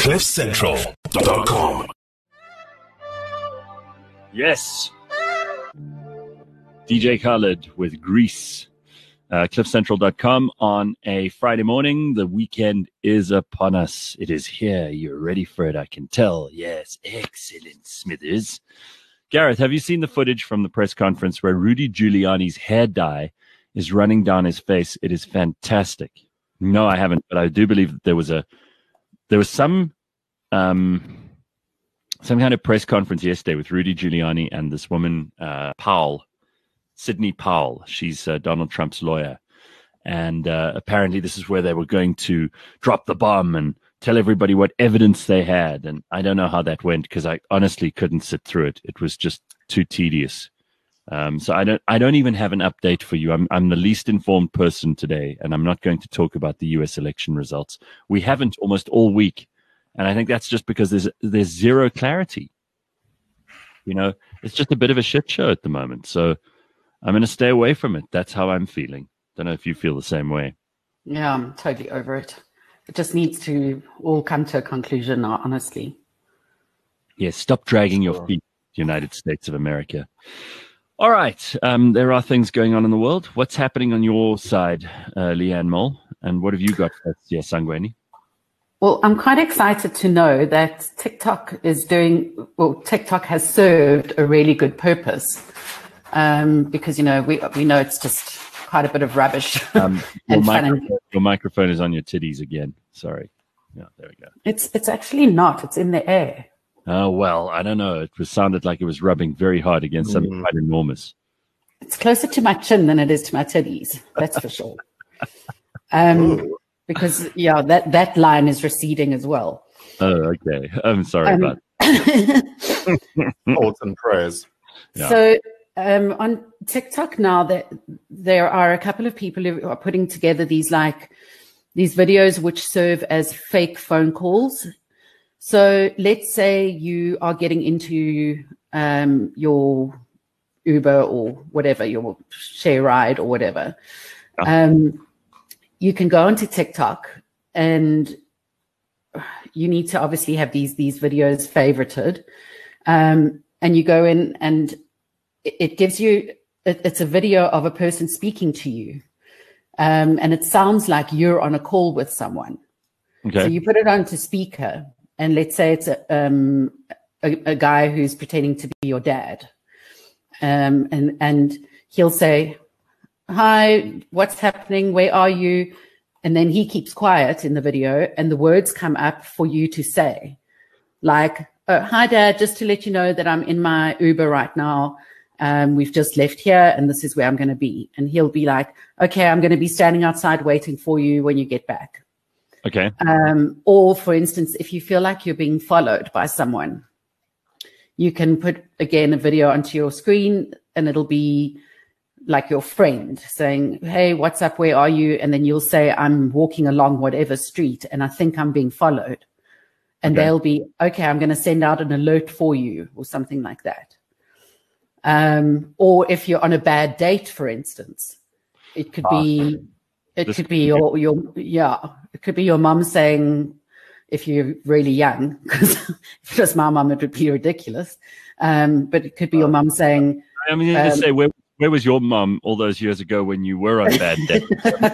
CliffCentral.com. Yes. DJ Khaled with Grease. CliffCentral.com on a Friday morning. The weekend is upon us. It is here. You're ready for it, I can tell. Yes. Excellent, Smithers. Gareth, have you seen the footage from the press conference where Rudy Giuliani's hair dye is running down his face? It is fantastic. No, I haven't, but I do believe that there was some kind of press conference yesterday with Rudy Giuliani and this woman, Sidney Powell. She's Donald Trump's lawyer. And apparently this is where they were going to drop the bomb and tell everybody what evidence they had. And I don't know how that went because I honestly couldn't sit through it. It was just too tedious. So I don't even have an update for you. I'm the least informed person today, and I'm not going to talk about the US election results. We haven't almost all week. And I think that's just because there's zero clarity. You know, it's just a bit of a shit show at the moment. So I'm going to stay away from it. That's how I'm feeling. Don't know if you feel the same way. Yeah, I'm totally over it. It just needs to all come to a conclusion now, honestly. Yes, stop dragging your feet, United States of America. All right. There are things going on in the world. What's happening on your side, Leanne Mole? And what have you got for us, Sangweni? Well, I'm quite excited to know that TikTok TikTok has served a really good purpose. Because, you know, we know it's just quite a bit of rubbish. Your microphone is on your titties again. Sorry. Yeah, there we go. It's actually not. It's in the air. Oh, well, I don't know. It sounded like it was rubbing very hard against something quite enormous. It's closer to my chin than it is to my titties. That's for sure. Because, yeah, that line is receding as well. Oh, okay. I'm sorry about that. Thoughts and prayers. Yeah. So on TikTok now, there are a couple of people who are putting together these videos which serve as fake phone calls. So let's say you are getting into your Uber or whatever, your share ride or whatever. You can go onto TikTok and you need to obviously have these videos favorited. And you go in and it gives you, it's a video of a person speaking to you. And it sounds like you're on a call with someone. Okay. So you put it onto speaker and let's say it's a guy who's pretending to be your dad. And he'll say, "Hi, what's happening? Where are you?" And then he keeps quiet in the video and the words come up for you to say, like, "Oh, hi, Dad, just to let you know that I'm in my Uber right now. We've just left here and this is where I'm going to be." And he'll be like, "Okay, I'm going to be standing outside waiting for you when you get back." Okay. Or, for instance, if you feel like you're being followed by someone, you can put, again, a video onto your screen and it'll be like your friend saying, "Hey, what's up? Where are you?" And then you'll say, "I'm walking along whatever street and I think I'm being followed." And they'll be, "Okay, I'm going to send out an alert for you," or something like that. Or if you're on a bad date, for instance, it could be your mom saying, if you're really young, because if it was my mom, it would be ridiculous. But it could be your mom saying, I mean, you just say, where was your mom all those years ago when you were on bad days?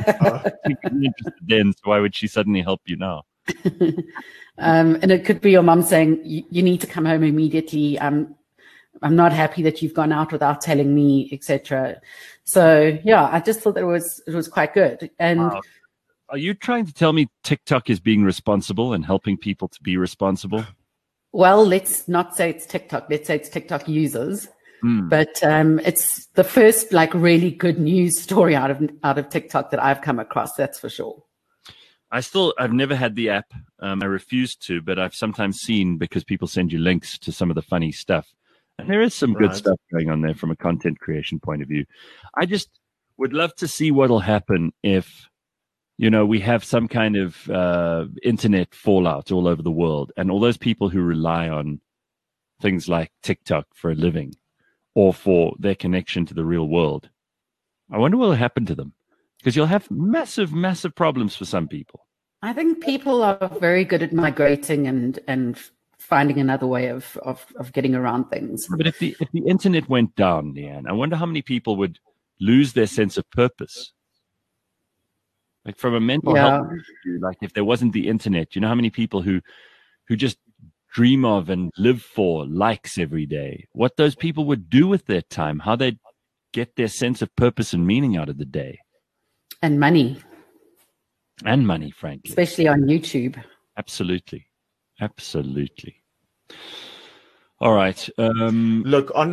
Then, so why would she suddenly help you now? And it could be your mom saying, you need to come home immediately. I'm not happy that you've gone out without telling me, etc. So yeah, I just thought that it was quite good. And are you trying to tell me TikTok is being responsible and helping people to be responsible? Well, let's not say it's TikTok. Let's say it's TikTok users. But it's the first really good news story out of TikTok that I've come across. That's for sure. I've never had the app. I refuse to, but I've sometimes seen because people send you links to some of the funny stuff. And there is some good stuff going on there from a content creation point of view. I just would love to see what'll happen if, we have some kind of internet fallout all over the world and all those people who rely on things like TikTok for a living or for their connection to the real world. I wonder what will happen to them because you'll have massive, massive problems for some people. I think people are very good at migrating and finding another way of getting around things. But if the internet went down, Leanne, I wonder how many people would lose their sense of purpose. Like from a mental health point of view, like if there wasn't the internet, you know how many people who just dream of and live for likes every day, what those people would do with their time, how they'd get their sense of purpose and meaning out of the day. And money. And money, frankly. Especially on YouTube. Absolutely. Absolutely. All right. Look, on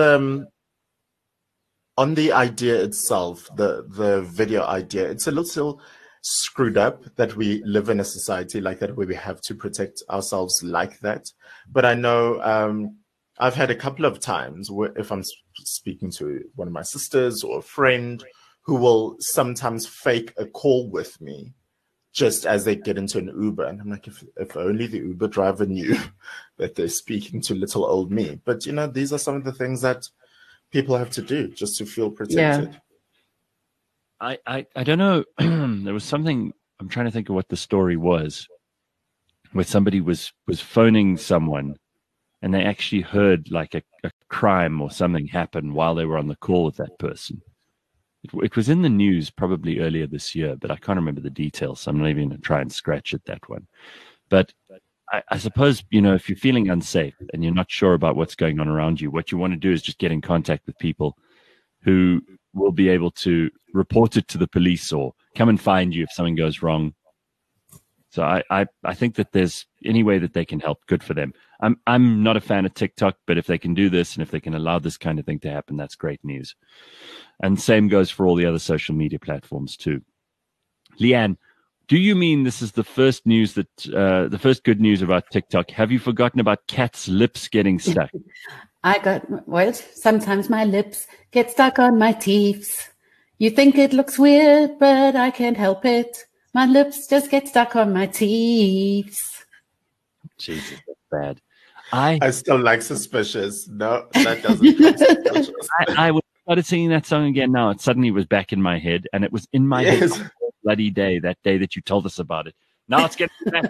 the idea itself, the video idea, it's a little screwed up that we live in a society like that where we have to protect ourselves like that. But I know I've had a couple of times where if I'm speaking to one of my sisters or a friend who will sometimes fake a call with me just as they get into an Uber. And I'm like, if only the Uber driver knew that they're speaking to little old me. But, you know, these are some of the things that people have to do just to feel protected. Yeah. I don't know. There was something, I'm trying to think of what the story was, where somebody was phoning someone and they actually heard like a crime or something happen while they were on the call with that person. It was in the news probably earlier this year, but I can't remember the details, so I'm not even going to try and scratch at that one. But I suppose, you know, if you're feeling unsafe and you're not sure about what's going on around you, what you want to do is just get in contact with people who will be able to report it to the police or come and find you if something goes wrong. So I think that there's any way that they can help, good for them. I'm not a fan of TikTok, but if they can do this and if they can allow this kind of thing to happen, that's great news. And same goes for all the other social media platforms too. Leanne, do you mean this is the first news that the first good news about TikTok? Have you forgotten about Kat's lips getting stuck? Sometimes my lips get stuck on my teeth. You think it looks weird, but I can't help it. My lips just get stuck on my teeth. Jesus, that's bad. I still like Suspicious. No, that doesn't count. Suspicious. I started singing that song again now. It suddenly was back in my head, and it was in my head all bloody day, that day that you told us about it. Now it's getting back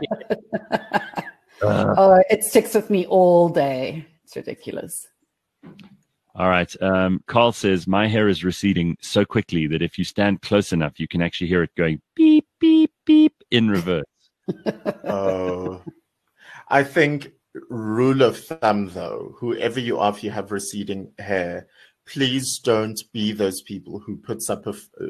in. It sticks with me all day. It's ridiculous. All right. Carl says, my hair is receding so quickly that if you stand close enough, you can actually hear it going beep, beep, beep in reverse. Oh, I think rule of thumb, though, whoever you are, if you have receding hair, please don't be those people who puts up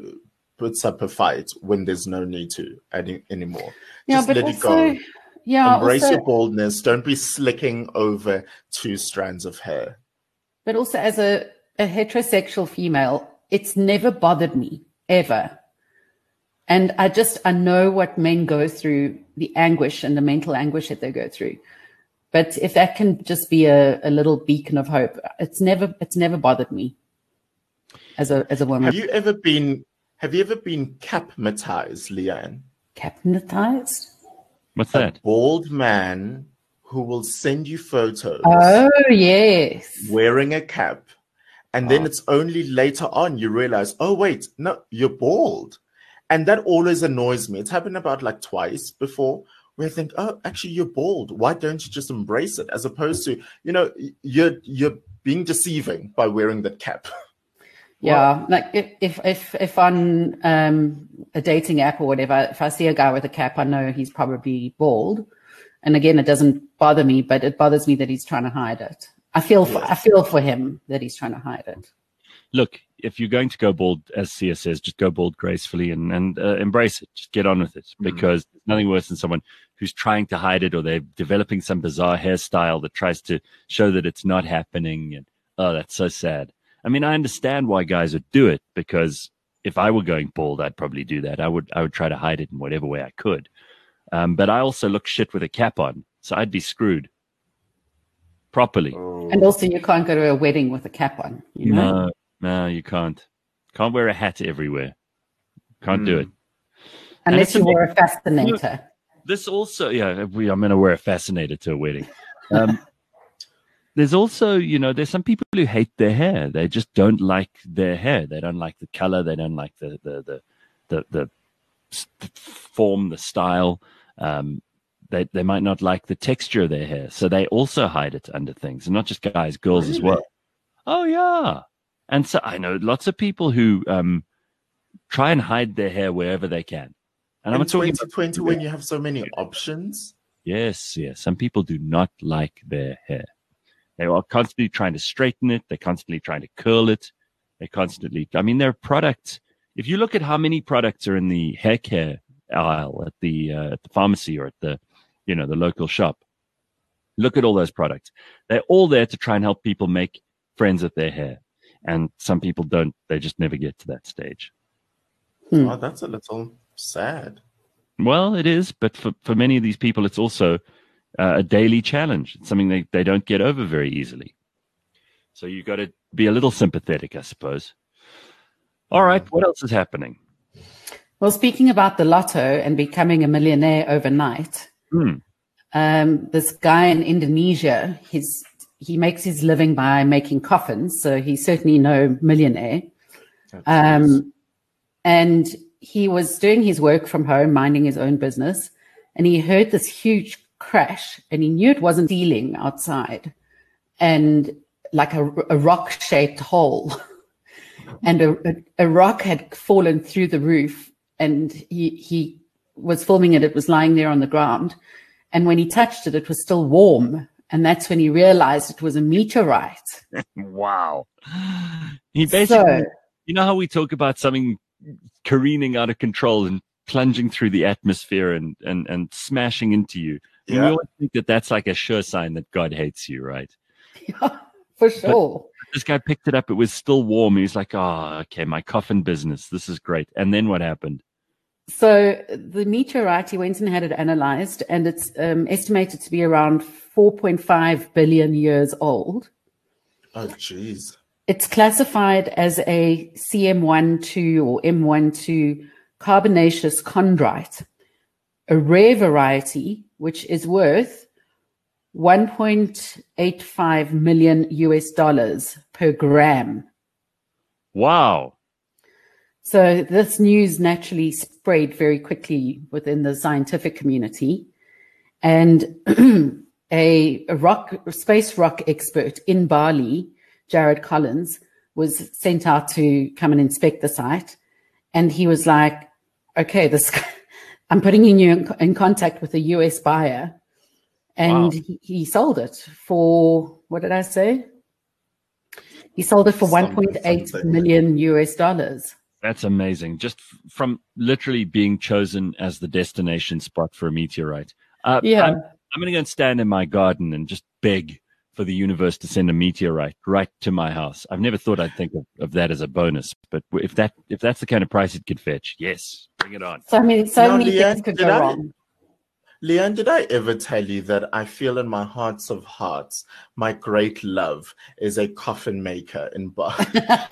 a fight when there's no need to anymore. Just let it go. Yeah, embrace your baldness. Don't be slicking over 2 strands of hair. But also, as a heterosexual female, it's never bothered me ever. And I know what men go through, the anguish and the mental anguish that they go through. But if that can just be a little beacon of hope, it's never bothered me as a woman. Have you ever been capmatized, Leanne? Capmatized? What's that? A bald man who will send you photos. Oh, yes. Wearing a cap. And then it's only later on you realize, oh, wait, no, you're bald. And that always annoys me. It's happened about like twice before where I think, oh, actually, you're bald. Why don't you just embrace it? As opposed to, you know, you're being deceiving by wearing that cap. Yeah, like if on a dating app or whatever, if I see a guy with a cap, I know he's probably bald. And again, it doesn't bother me, but it bothers me that he's trying to hide it. I feel for him that he's trying to hide it. Look, if you're going to go bald, as Sia says, just go bald gracefully and embrace it. Just get on with it, because there's nothing worse than someone who's trying to hide it, or they're developing some bizarre hairstyle that tries to show that it's not happening. And oh, that's so sad. I mean, I understand why guys would do it, because if I were going bald, I'd probably do that. I would try to hide it in whatever way I could. But I also look shit with a cap on, so I'd be screwed properly. And also, you can't go to a wedding with a cap on. You know? No, you can't. Can't wear a hat everywhere. Can't do it. Unless you wear a fascinator. This also, I'm going to wear a fascinator to a wedding. There's also, there's some people who hate their hair. They just don't like their hair. They don't like the color. They don't like the form, the style. They might not like the texture of their hair, so they also hide it under things, and not just guys, girls as well. Oh yeah, and so I know lots of people who try and hide their hair wherever they can. And I'm talking 2020 when you have so many options. Yes. Some people do not like their hair. They are constantly trying to straighten it. They're constantly trying to curl it. There are products. If you look at how many products are in the hair care aisle at the pharmacy or at the local shop, look at all those products. They're all there to try and help people make friends with their hair. And some people don't. They just never get to that stage. Oh, that's a little sad. Well, it is, but for many of these people, it's also a daily challenge. It's something they don't get over very easily. So you've got to be a little sympathetic, I suppose. All right, what else is happening? Well, speaking about the lotto and becoming a millionaire overnight, this guy in Indonesia, he makes his living by making coffins, so he's certainly no millionaire. And he was doing his work from home, minding his own business, and he heard this huge crash, and he knew it wasn't ceiling outside, and like a rock-shaped hole, and a rock had fallen through the roof, and he was filming it. It was lying there on the ground, and when he touched it, it was still warm, and that's when he realized it was a meteorite. Wow! He basically, you know how we talk about something careening out of control and plunging through the atmosphere and smashing into you. Yeah. We always think that that's like a sure sign that God hates you, right? Yeah, for sure. But this guy picked it up. It was still warm. He was like, oh, okay, my coffin business. This is great. And then what happened? So the meteorite, he went and had it analyzed, and it's estimated to be around 4.5 billion years old. Oh, geez. It's classified as a CM12 or M12 carbonaceous chondrite, a rare variety, which is worth $1.85 million per gram. Wow. So this news naturally spread very quickly within the scientific community. And a space rock expert in Bali, Jared Collins, was sent out to come and inspect the site. And he was like, okay, I'm putting you in contact with a US buyer. And he sold it for, what did I say? He sold it for $1.8 million. That's amazing. Just from literally being chosen as the destination spot for a meteorite. I'm going to go and stand in my garden and just beg for the universe to send a meteorite right to my house. I've never thought I'd think of that as a bonus, but if that's the kind of price it could fetch, yes, bring it on. So many things could go wrong. Leanne, did I ever tell you that I feel in my hearts of hearts, my great love is a coffin maker in Bali?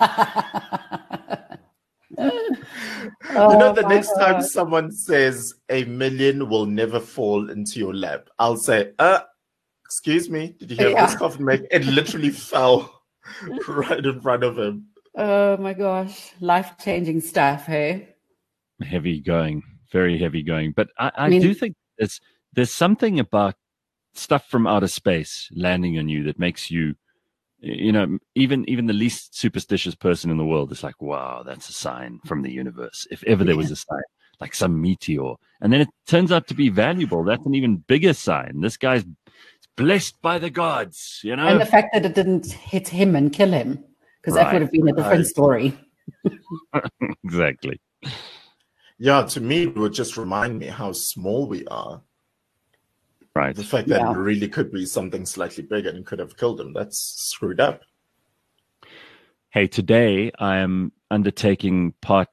The next time someone says $1 million will never fall into your lap, I'll say, excuse me, did you hear this coffin maker? It literally fell right in front of him. Oh my gosh, life-changing stuff, hey? Heavy going, very heavy going. But I do think there's something about stuff from outer space landing on you that makes you, even the least superstitious person in the world is like, wow, that's a sign from the universe. If ever there was a sign, like some meteor. And then it turns out to be valuable. That's an even bigger sign. This guy's blessed by the gods, And the fact that it didn't hit him and kill him, because that would have been a different story. Exactly. Yeah, to me, it would just remind me how small we are. Right. The fact that it really could be something slightly bigger and could have killed him, that's screwed up. Hey, today I am undertaking part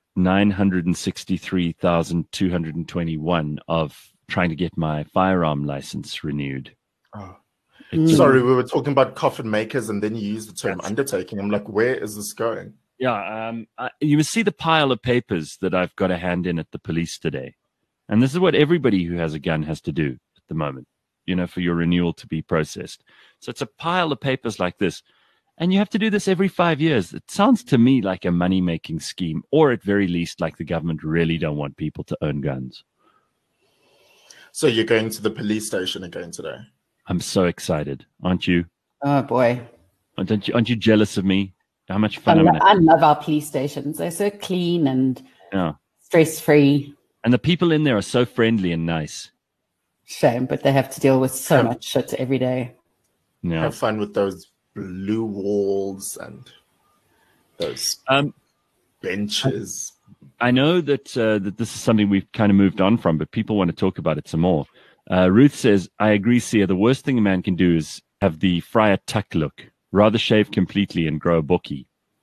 963,221 of trying to get my firearm license renewed. Oh. Sorry, we were talking about coffin makers and then you used the term undertaking. I'm like, where is this going? Yeah, you must see the pile of papers that I've got to hand in at the police today. And this is what everybody who has a gun has to do at the moment, for your renewal to be processed. So it's a pile of papers like this. And you have to do this every 5 years. It sounds to me like a money-making scheme, or at very least, like the government really don't want people to own guns. So you're going to the police station again today? I'm so excited, aren't you? Oh boy. Aren't you jealous of me? How much fun I love our police stations. They're so clean and stress-free. And the people in there are so friendly and nice. Shame, but they have to deal with so much shit every day. Yeah. Have fun with those blue walls and those benches. I know that that this is something we've kind of moved on from, but people want to talk about it some more. Ruth says, I agree, Sia. The worst thing a man can do is have the Friar Tuck look. Rather shave completely and grow a bookie.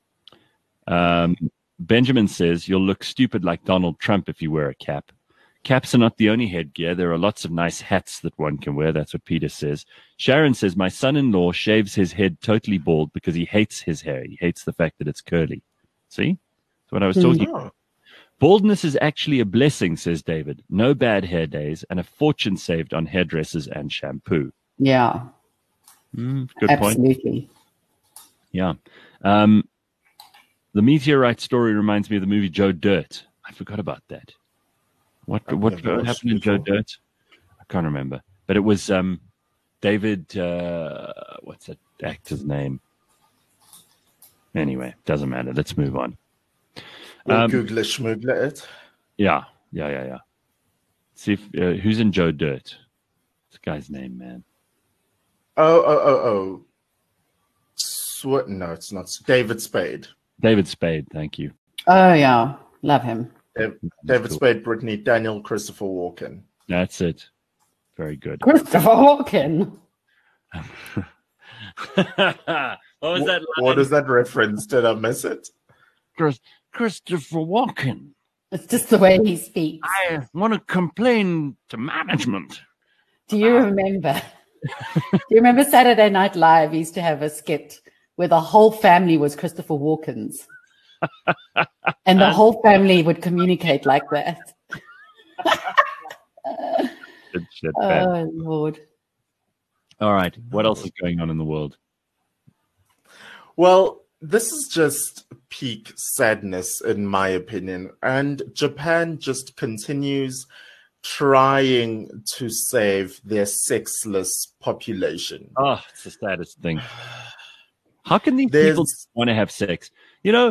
Benjamin says, you'll look stupid like Donald Trump if you wear a cap. Caps are not the only headgear. There are lots of nice hats that one can wear. That's what Peter says. Sharon says, my son-in-law shaves his head totally bald because he hates his hair. He hates the fact that it's curly. See? That's what I was talking about. Baldness is actually a blessing, says David. No bad hair days and a fortune saved on hairdressers and shampoo. Yeah. Good Absolutely. point. Yeah. The meteorite story reminds me of the movie Joe Dirt. I forgot about that. What happened in Joe Dirt? I can't remember. But it was David, what's that actor's name? Anyway, doesn't matter. Let's move on. Google it, schmoogle it. Yeah. See if who's in Joe Dirt. This guy's name, man. Oh. No, it's not. David Spade. David Spade, thank you. Oh, yeah. Love him. David Spade, Brittany, Daniel, Christopher Walken. That's it. Very good. Christopher Walken. What was that line? What is that reference? Did I miss it? Christopher Walken. It's just the way he speaks. I want to complain to management. Do you remember? Do you remember Saturday Night Live used to have a skit where the whole family was Christopher Walken's? And the whole family would communicate like that. Good shit, oh, Lord. All right. What else is going on in the world? Well, this is just peak sadness, in my opinion. And Japan just continues trying to save their sexless population. Oh, it's the saddest thing. How can these people want to have sex? You know,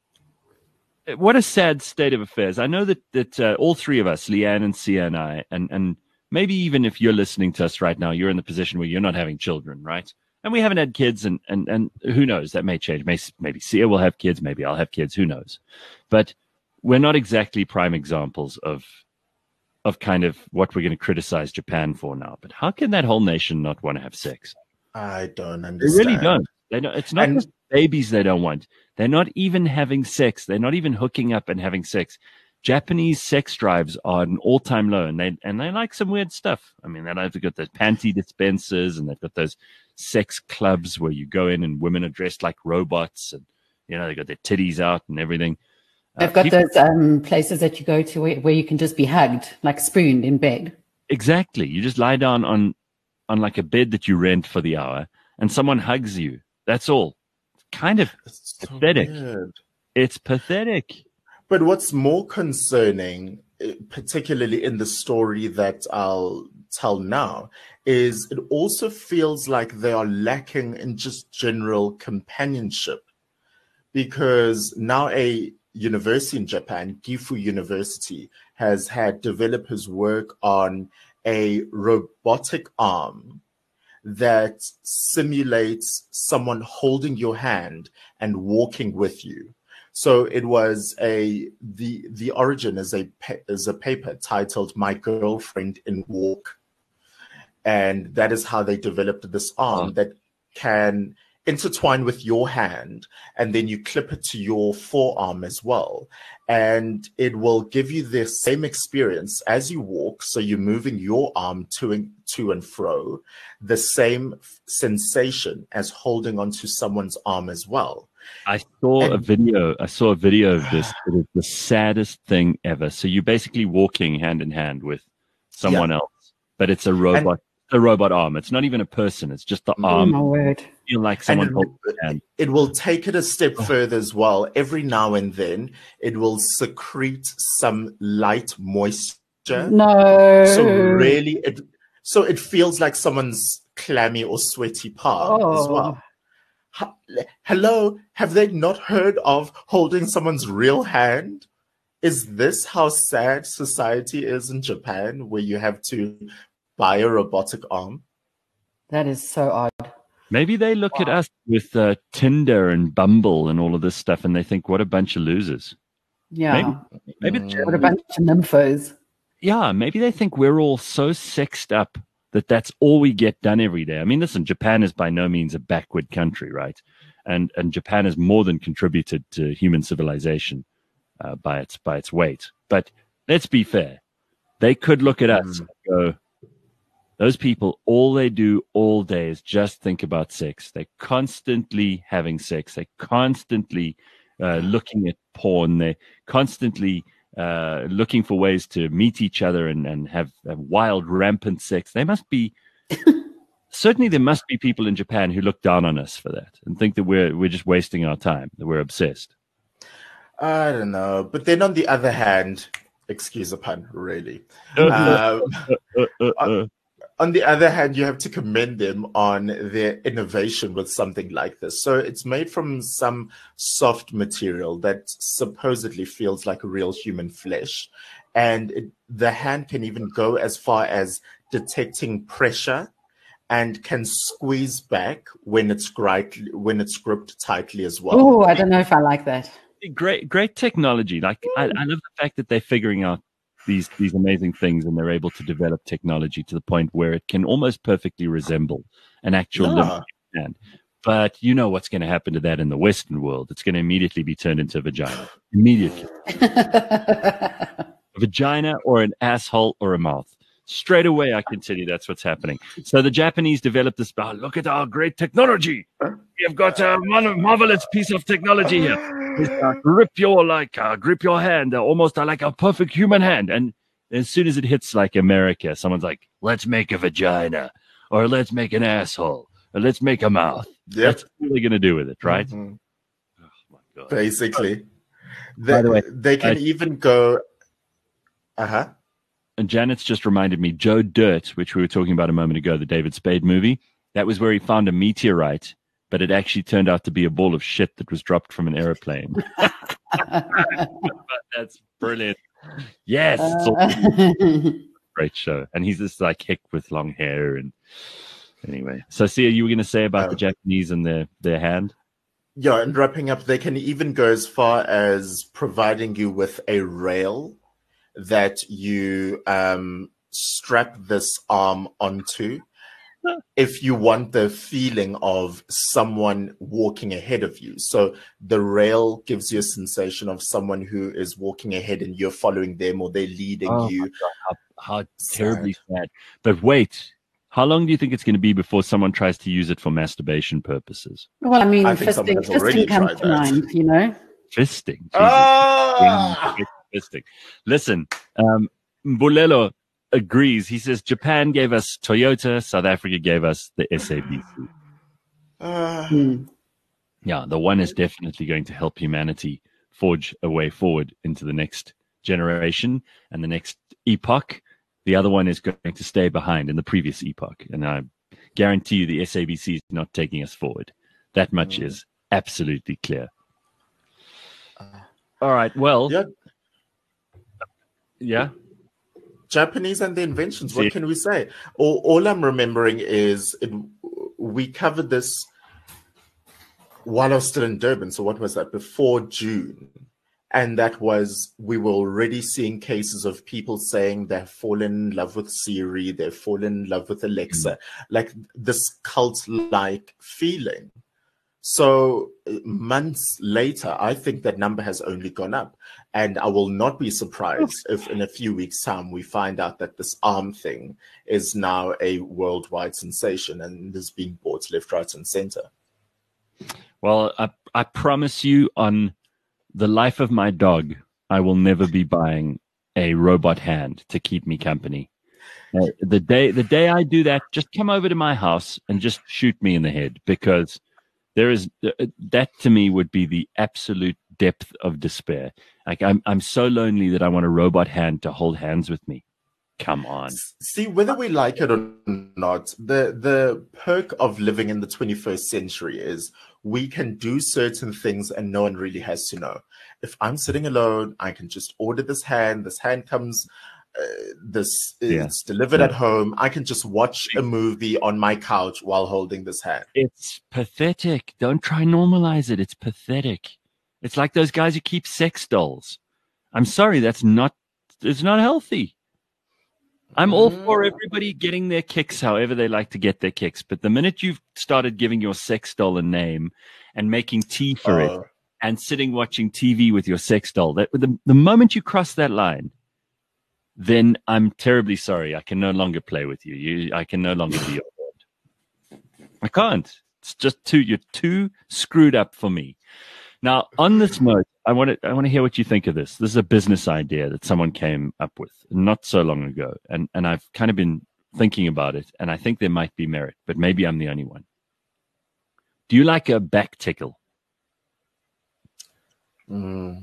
what a sad state of affairs. I know that all three of us, Leanne and Sia and I, and maybe even if you're listening to us right now, you're in the position where you're not having children, right? And we haven't had kids, and who knows? That may change. Maybe Sia will have kids. Maybe I'll have kids. Who knows? But we're not exactly prime examples of kind of what we're going to criticize Japan for now. But how can that whole nation not want to have sex? I don't understand. They really don't. They don't. It's not just babies they don't want. They're not even having sex. They're not even hooking up and having sex. Japanese sex drives are an all-time low, and they like some weird stuff. I mean, they've got those panty dispensers, and they've got those sex clubs where you go in and women are dressed like robots, and they got their titties out and everything. They've got those places that you go to where you can just be hugged, like spooned in bed. Exactly. You just lie down on like a bed that you rent for the hour, and someone hugs you. That's all. It's kind of pathetic. Weird. It's pathetic. But what's more concerning, particularly in the story that I'll tell now, is it also feels like they are lacking in just general companionship. Because now a university in Japan, Gifu University, has had developers work on a robotic arm that simulates someone holding your hand and walking with you. So it was the origin is a paper titled "My Girlfriend in Walk," and that is how they developed this arm that can intertwine with your hand, and then you clip it to your forearm as well, and it will give you the same experience as you walk. So you're moving your arm to and fro, the same sensation as holding onto someone's arm as well. I saw a video of this. It is the saddest thing ever. So you're basically walking hand in hand with someone else, but it's a robot a robot arm. It's not even a person. It's just the Oh arm. my word. Feel like someone And holds your hand. it will take it a step further as well. Every now and then, it will secrete some light moisture. No. So really, it feels like someone's clammy or sweaty palm as well. Hello, have they not heard of holding someone's real hand? Is this how sad society is in Japan, where you have to buy a robotic arm? That is so odd. Maybe they look at us with Tinder and Bumble and all of this stuff, and they think, "What a bunch of losers." Yeah. Maybe What a bunch of nymphos. yeah, maybe they think we're all so sexed up that that's all we get done every day. I mean, listen, Japan is by no means a backward country, right? And Japan has more than contributed to human civilization by its weight. But let's be fair. They could look at us and go, those people, all they do all day is just think about sex. They're constantly having sex. They're constantly looking at porn. They're constantly looking for ways to meet each other and have wild, rampant sex. They must be certainly. There must be people in Japan who look down on us for that and think that we're just wasting our time, that we're obsessed. I don't know, but then on the other hand, excuse the pun, really. On the other hand, you have to commend them on their innovation with something like this. So it's made from some soft material that supposedly feels like real human flesh. And the hand can even go as far as detecting pressure and can squeeze back when it's gripped tightly as well. Oh, I don't know if I like that. Great technology. Like I love the fact that they're figuring out these amazing things, and they're able to develop technology to the point where it can almost perfectly resemble an actual living hand. But you know what's going to happen to that in the Western world? It's going to immediately be turned into a vagina. Immediately. A vagina or an asshole or a mouth. Straight away, I can tell you that's what's happening. So the Japanese developed this. Oh, look at our great technology. We have got a marvelous piece of technology here. Grip your hand, almost like a perfect human hand. And as soon as it hits like America, someone's like, let's make a vagina, or let's make an asshole, or let's make a mouth. Yep. That's what they're going to do with it, right? Mm-hmm. Oh, my God. Basically. By the way, they can even go... Uh-huh. And Janet's just reminded me, Joe Dirt, which we were talking about a moment ago, the David Spade movie, that was where he found a meteorite, but it actually turned out to be a ball of shit that was dropped from an airplane. That's brilliant. Yes. Great show. And he's this like hick with long hair. And anyway, so Sia, you were going to say about the Japanese and their hand? Yeah, and wrapping up, they can even go as far as providing you with a rail that you strap this arm onto if you want the feeling of someone walking ahead of you. So the rail gives you a sensation of someone who is walking ahead and you're following them, or they're leading you. How terribly sad. But wait, how long do you think it's going to be before someone tries to use it for masturbation purposes? Well, I mean, I think fisting comes to mind, you know? Fisting? Jesus. Fisting. Listen, Bulelo agrees. He says Japan gave us Toyota, South Africa gave us the SABC. Yeah, the one is definitely going to help humanity forge a way forward into the next generation and the next epoch. The other one is going to stay behind in the previous epoch. And I guarantee you the SABC is not taking us forward. That much is absolutely clear. All right, well. Yeah. Japanese and the inventions. What can we say? All I'm remembering is we covered this while I was still in Durban. So what was that? Before June. And that was, we were already seeing cases of people saying they've fallen in love with Siri, they've fallen in love with Alexa, like this cult-like feeling. So months later, I think that number has only gone up. And I will not be surprised if in a few weeks' time we find out that this arm thing is now a worldwide sensation and is being bought left, right, and center. Well, I promise you on the life of my dog, I will never be buying a robot hand to keep me company. The day I do that, just come over to my house and just shoot me in the head, because there is that to me would be the absolute depth of despair. Like I'm so lonely that I want a robot hand to hold hands with me. Come on. See, whether we like it or not, the perk of living in the 21st century is we can do certain things and no one really has to know. If I'm sitting alone, I can just order this hand. This hand comes, it's delivered at home. I can just watch a movie on my couch while holding this hand. It's pathetic. Don't try and normalize it. It's pathetic. It's like those guys who keep sex dolls. I'm sorry, it's not healthy. I'm all for everybody getting their kicks however they like to get their kicks. But the minute you've started giving your sex doll a name and making tea for it and sitting watching TV with your sex doll, the moment you cross that line, then I'm terribly sorry. I can no longer play with you. I can no longer be your friend. I can't. It's just you're too screwed up for me. Now, on this note, I want to hear what you think of this. This is a business idea that someone came up with not so long ago, and I've kind of been thinking about it, and I think there might be merit, but maybe I'm the only one. Do you like a back tickle? Leanne,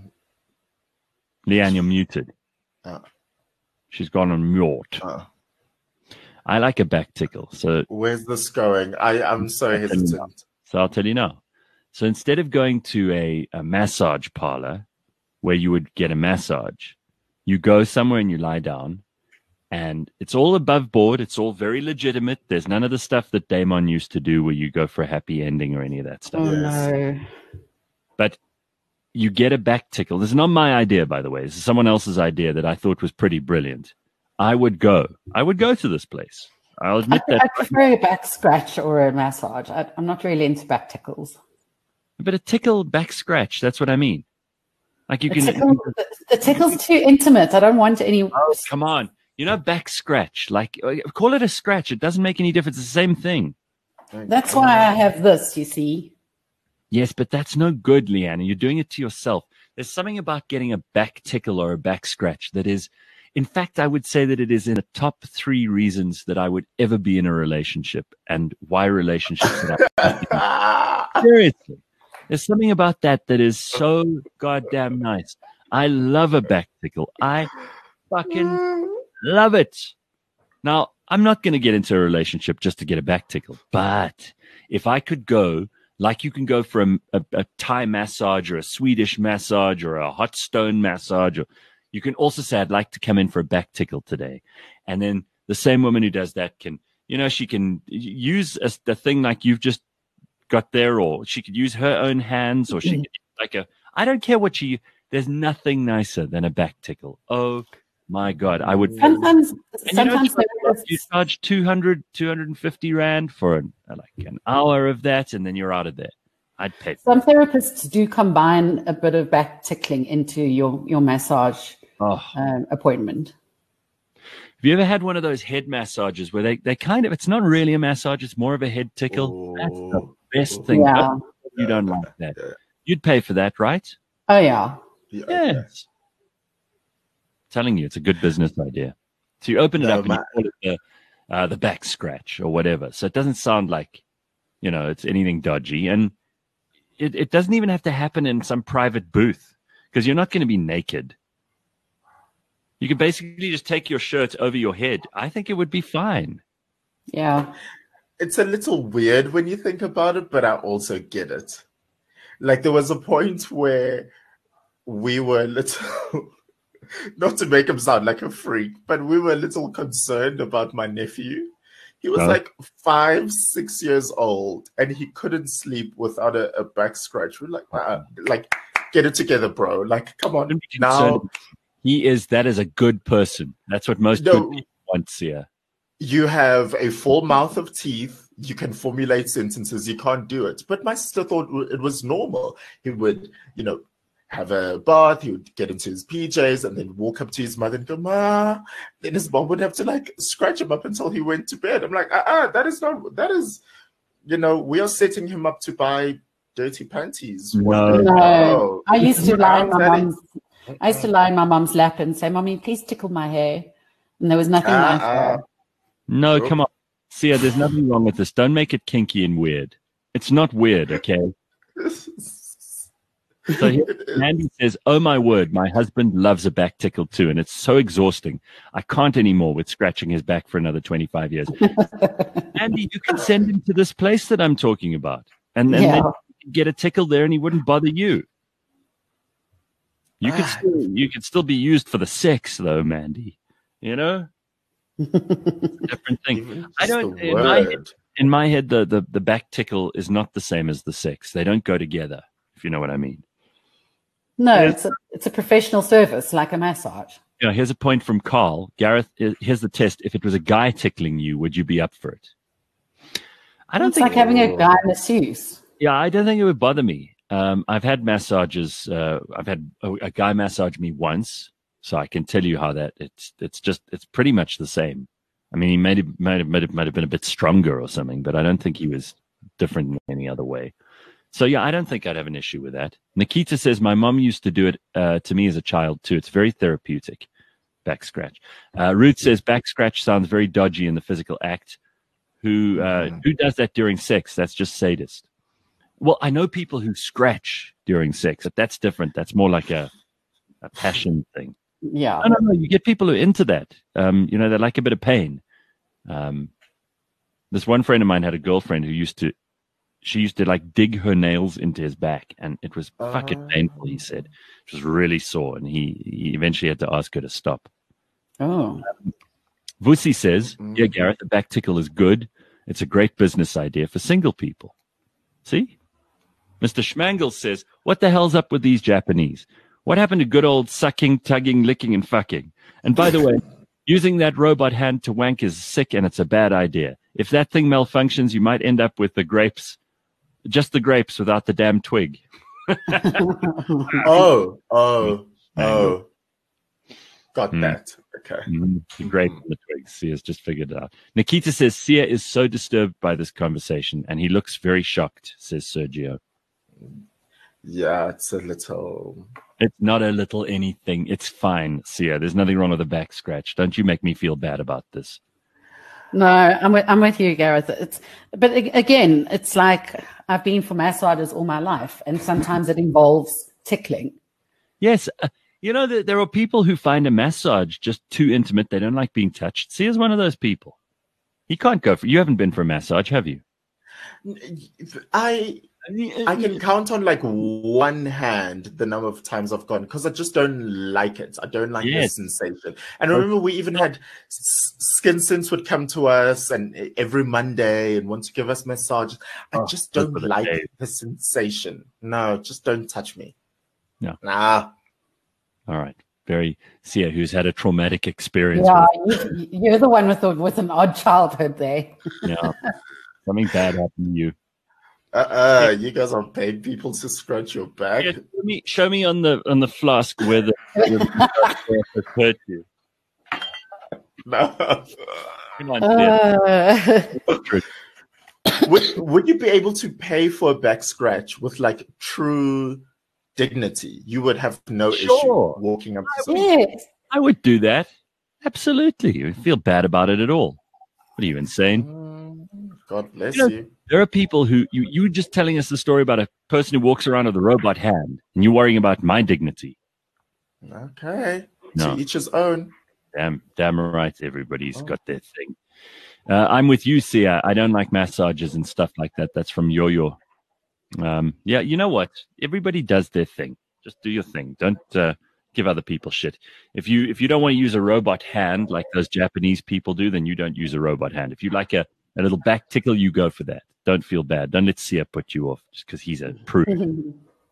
you're muted. She's gone on mute. I like a back tickle. So where's this going? I'm so hesitant. So I'll tell you now. So instead of going to a massage parlor where you would get a massage, you go somewhere and you lie down, and it's all above board. It's all very legitimate. There's none of the stuff that Damon used to do where you go for a happy ending or any of that stuff. Oh, no. But you get a back tickle. This is not my idea, by the way. This is someone else's idea that I thought was pretty brilliant. I would go to this place. I'll admit that. I prefer a back scratch or a massage. I'm not really into back tickles. But a tickle back scratch, that's what I mean. Like you can. The tickle's too intimate. I don't want any. Oh, come on. Back scratch. Like, call it a scratch. It doesn't make any difference. It's the same thing. That's why I have this, you see. Yes, but that's no good, Leanne. You're doing it to yourself. There's something about getting a back tickle or a back scratch that is, in fact, I would say that it is in the top 3 reasons that I would ever be in a relationship and why relationships. Seriously. There's something about that is so goddamn nice. I love a back tickle. I fucking love it. Now, I'm not going to get into a relationship just to get a back tickle. But if I could go, like you can go for a Thai massage or a Swedish massage or a hot stone massage, or you can also say, I'd like to come in for a back tickle today. And then the same woman who does that can, she can use the thing like you've just got there, or she could use her own hands, or she could I don't care what there's nothing nicer than a back tickle. Oh my God. I would sometimes you charge 250 Rand for an hour of that, and then you're out of there. I'd pay. Some therapists do combine a bit of back tickling into your massage appointment. Have you ever had one of those head massages where they kind of, it's not really a massage, it's more of a head tickle? That's the best thing. Yeah. You don't like that. You'd pay for that, right? Oh, yeah. Yes. Telling you, it's a good business idea. So you open it up and you call it the back scratch or whatever. So it doesn't sound like, it's anything dodgy. And it doesn't even have to happen in some private booth, because you're not going to be naked. You could basically just take your shirt over your head. I think it would be fine. Yeah. It's a little weird when you think about it, but I also get it. Like, there was a point where we were a little, not to make him sound like a freak, but we were a little concerned about my nephew. He was like 5, 6 years old, and he couldn't sleep without a back scratch. We're like, get it together, bro. Like, come on now. That is a good person. That's what most good people want here. You have a full mouth of teeth. You can formulate sentences. You can't do it. But my sister thought it was normal. He would, have a bath. He would get into his PJs and then walk up to his mother and go, Ma. Then his mom would have to scratch him up until he went to bed. I'm like, that is, we are setting him up to buy dirty panties. No. I used to lie in my mom's lap and say, Mommy, please tickle my hair. And there was nothing nice there. No, come on. Sia, there's nothing wrong with this. Don't make it kinky and weird. It's not weird, okay? So here, Andy says, oh my word, my husband loves a back tickle too, and it's so exhausting. I can't anymore with scratching his back for another 25 years. Andy, you can send him to this place that I'm talking about, and then you could get a tickle there and he wouldn't bother you. You could still be used for the sex though, Mandy. You know? It's a different thing. I don't in my head the back tickle is not the same as the sex. They don't go together, if you know what I mean. No, it's a professional service, like a massage. Yeah, here's a point from Carl. Gareth, here's the test. If it was a guy tickling you, would you be up for it? I don't think it's like having a guy masseuse. Yeah, I don't think it would bother me. I've had massages. I've had a guy massage me once, so I can tell you how that it's pretty much the same. I mean, he might have been a bit stronger or something, but I don't think he was different in any other way. So, yeah, I don't think I'd have an issue with that. Nikita says, my mom used to do it to me as a child, too. It's very therapeutic, back scratch. Ruth says, back scratch sounds very dodgy in the physical act. Who does that during sex? That's just sadist. Well, I know people who scratch during sex, but that's different. That's more like a passion thing. Yeah. No. You get people who are into that. They like a bit of pain. This one friend of mine had a girlfriend who used to like dig her nails into his back, and it was fucking painful, he said. It was really sore, and he eventually had to ask her to stop. Oh. Vusi says, yeah, Gareth, the back tickle is good. It's a great business idea for single people. See? Mr. Schmangel says, what the hell's up with these Japanese? What happened to good old sucking, tugging, licking, and fucking? And by the way, using that robot hand to wank is sick, and it's a bad idea. If that thing malfunctions, you might end up with just the grapes without the damn twig. Oh. Got that. Okay. The grape and the twigs. Sia's just figured it out. Nikita says, Sia is so disturbed by this conversation, and he looks very shocked, says Sergio. Yeah, it's a little... It's not a little anything. It's fine, Sia. There's nothing wrong with a back scratch. Don't you make me feel bad about this. No, I'm with you, Gareth. But again, it's like I've been for massages all my life, and sometimes it involves tickling. Yes. There are people who find a massage just too intimate. They don't like being touched. Sia's one of those people. You can't go for... You haven't been for a massage, have you? I can count on like one hand the number of times I've gone, because I just don't like it. I don't like the sensation. And remember, we even had Skin Sense would come to us and every Monday and want to give us massages. I just don't like the sensation. No, just don't touch me. No. Nah. All right. Very Sia, who's had a traumatic experience. Yeah, you're the one with an odd childhood there. Yeah. Something bad happened to you. You guys are paying people to scratch your back. Yeah, show me on the flask where the has hurt you. No. Come on, would you be able to pay for a back scratch with like true dignity? You would have no issue walking up to someone. Yes. I would do that. Absolutely. You feel bad about it at all. What are you, insane? God bless you. There are people who you were just telling us the story about a person who walks around with a robot hand, and you're worrying about my dignity. Okay. No. To each his own. Damn right. Everybody's got their thing. I'm with you, Sia. I don't like massages and stuff like that. That's from Yo-Yo. Yeah, you know what? Everybody does their thing. Just do your thing. Don't give other people shit. If you don't want to use a robot hand like those Japanese people do, then you don't use a robot hand. If you like a little back tickle, you go for that. Don't feel bad. Don't let Sia put you off just because he's a prude.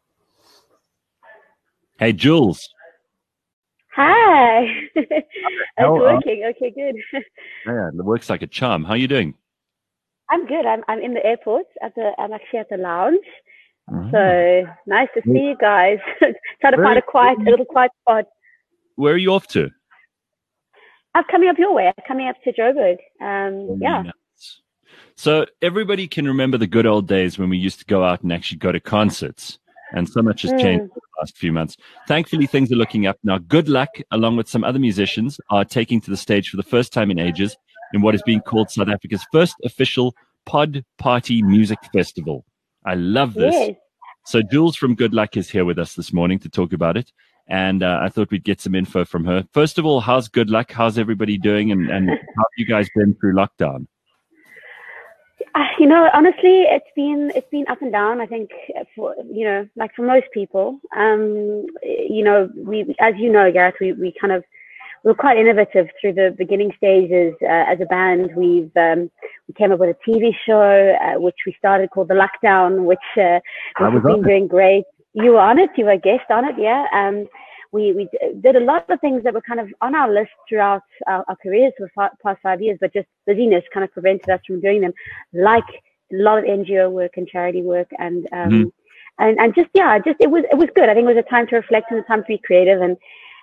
Hey, Jules. Hi. It's working. Okay, good. Yeah, it works like a charm. How are you doing? I'm good. I'm in the airport. I'm actually at the lounge. So nice to see you guys. Try to find a little quiet spot. Where are you off to? I'm coming up your way. I'm coming up to Joburg. Yeah. So everybody can remember the good old days when we used to go out and actually go to concerts, and so much has changed in the last few months. Thankfully, things are looking up now. Good Luck, along with some other musicians, are taking to the stage for the first time in ages in what is being called South Africa's first official Pod Party Music Festival. I love this. Yes. So Jules from Good Luck is here with us this morning to talk about it. And I thought we'd get some info from her. First of all, how's Good Luck? How's everybody doing? And how have you guys been through lockdown? Honestly, it's been up and down. I think for like for most people, we, as you know, Gareth, we were quite innovative through the beginning stages as a band. We came up with a TV show which we started called The Lockdown, which has been doing great. You were on it. You were a guest on it, yeah. We did a lot of things that were kind of on our list throughout our careers for the past 5 years, but just busyness kind of prevented us from doing them, like a lot of NGO work and charity work, and just it was good. I think it was a time to reflect and a time to be creative, and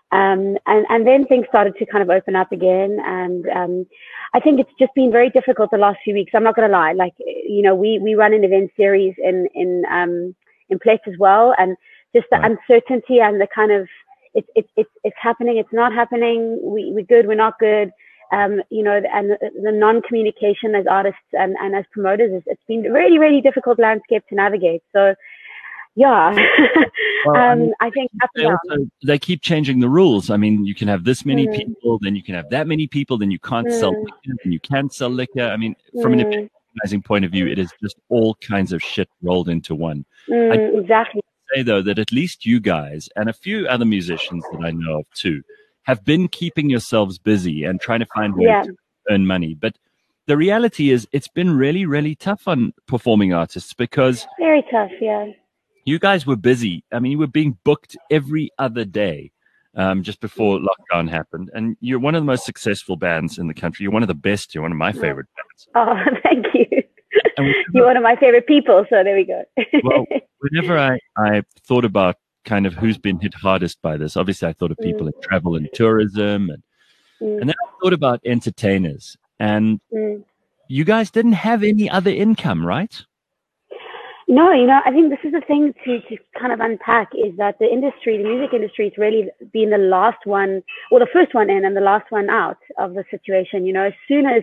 then things started to kind of open up again, and I think it's just been very difficult the last few weeks. I'm not going to lie. Like, we run an event series in Plett as well, and just the uncertainty and the kind of it's happening, it's not happening, we're good, we're not good, and the non-communication as artists and as promoters, it's been a really, really difficult landscape to navigate. So yeah, I think they keep changing the rules. I mean, you can have this many people, then you can have that many people, then you can't sell liquor, then you can sell liquor. I mean, from an organizing point of view, it is just all kinds of shit rolled into one. Exactly. Say though that at least you guys and a few other musicians that I know of too have been keeping yourselves busy and trying to find ways to earn money. But the reality is it's been really, really tough on performing artists because very tough, yeah. You guys were busy. I mean, you were being booked every other day just before lockdown happened. And you're one of the most successful bands in the country. You're one of the best. You're one of my favorite bands. Oh, thank you. You're one of my favorite people, so there we go. Well, whenever I thought about kind of who's been hit hardest by this, obviously I thought of people in travel and tourism, and then I thought about entertainers. And you guys didn't have any other income, right? No, I think this is the thing to kind of unpack is that the music industry has really been the last one, or the first one in and the last one out of the situation. As soon as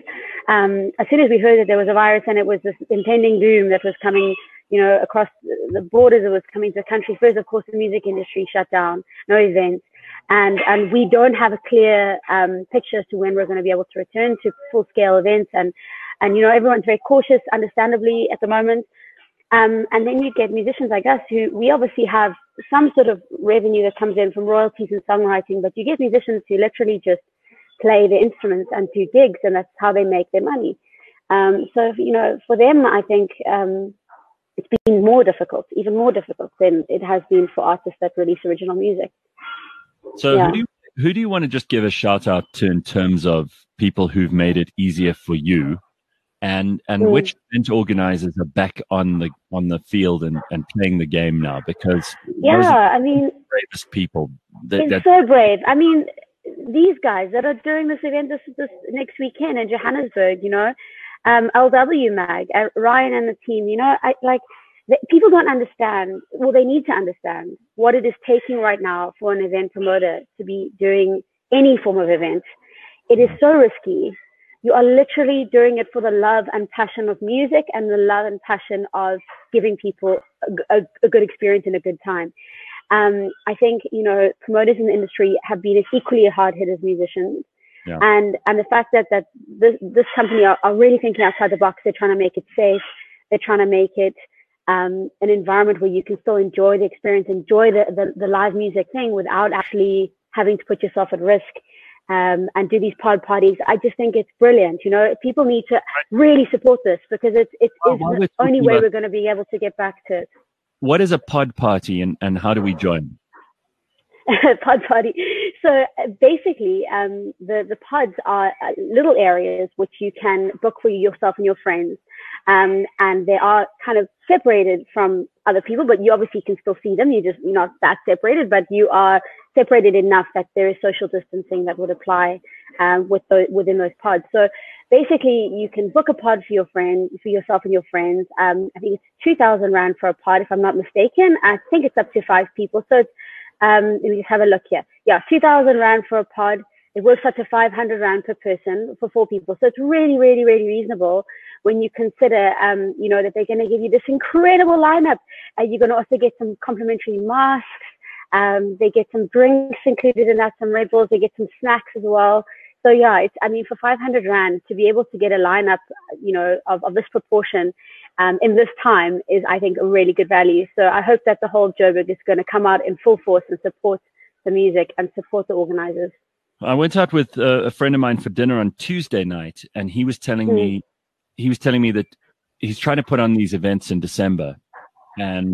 we heard that there was a virus and it was this impending doom that was coming, across the borders, it was coming to the country. First, of course, the music industry shut down, no events. And we don't have a clear picture as to when we're going to be able to return to full scale events. And everyone's very cautious, understandably, at the moment. And then you get musicians like us who we obviously have some sort of revenue that comes in from royalties and songwriting, but you get musicians who literally just play the instruments and do gigs, and that's how they make their money. So, for them, I think it's been more difficult, even more difficult than it has been for artists that release original music. So who do you want to just give a shout out to in terms of people who've made it easier for you? And which event organizers are back on the field and playing the game now? Because those are the bravest people. It's so brave. I mean, these guys that are doing this event this next weekend in Johannesburg, LW Mag, Ryan and the team, people don't understand. Well, they need to understand what it is taking right now for an event promoter to be doing any form of event. It is so risky. You are literally doing it for the love and passion of music and the love and passion of giving people a good experience and a good time. I think, promoters in the industry have been as equally hard hit as musicians. Yeah. And the fact that this company are really thinking outside the box. They're trying to make it safe. They're trying to make it an environment where you can still enjoy the experience, enjoy the live music thing without actually having to put yourself at risk. And do these pod parties. I just think it's brilliant. People need to really support this because it's the only way we're going to be able to get back to it. What is a pod party and how do we join? Pod party. So basically, the pods are little areas which you can book for yourself and your friends. And they are kind of separated from other people, but you obviously can still see them. You're not that separated, but you are separated enough that there is social distancing that would apply. within those pods. So basically, you can book a pod for yourself and your friends. I think it's 2,000 Rand for a pod, if I'm not mistaken. I think it's up to 5 people. So it's, let me just have a look here. Yeah, 2,000 Rand for a pod. It works out to 500 Rand per person for 4 people. So it's really, really, really reasonable when you consider, that they're going to give you this incredible lineup. You're going to also get some complimentary masks. They get some drinks included in that, some Red Bulls. They get some snacks as well. So yeah, for 500 Rand to be able to get a lineup, of this proportion, in this time is, I think, a really good value. So I hope that the whole Joburg is going to come out in full force and support the music and support the organizers. I went out with a friend of mine for dinner on Tuesday night, and he was telling me that he's trying to put on these events in December, and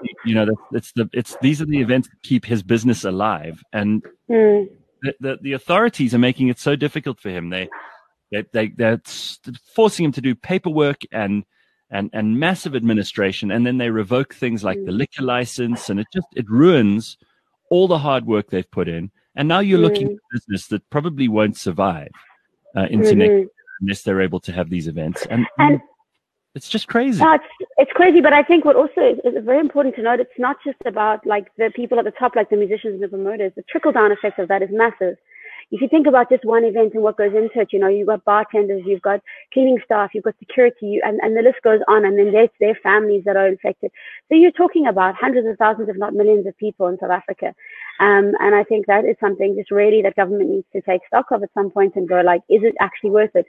these are the events that keep his business alive, and the authorities are making it so difficult for him. They're forcing him to do paperwork and massive administration, and then they revoke things like the liquor license, and it ruins all the hard work they've put in. And now you're looking at a business that probably won't survive into next year unless they're able to have these events. And it's just crazy. No, it's crazy, but I think what also is very important to note, it's not just about like the people at the top, like the musicians and the promoters. The trickle-down effect of that is massive. If you think about just one event and what goes into it, you've got bartenders, you've got cleaning staff, you've got security, and the list goes on, and then there's their families that are infected. So you're talking about hundreds of thousands, if not millions of people in South Africa. And I think that is something just really that government needs to take stock of at some point and go like, is it actually worth it?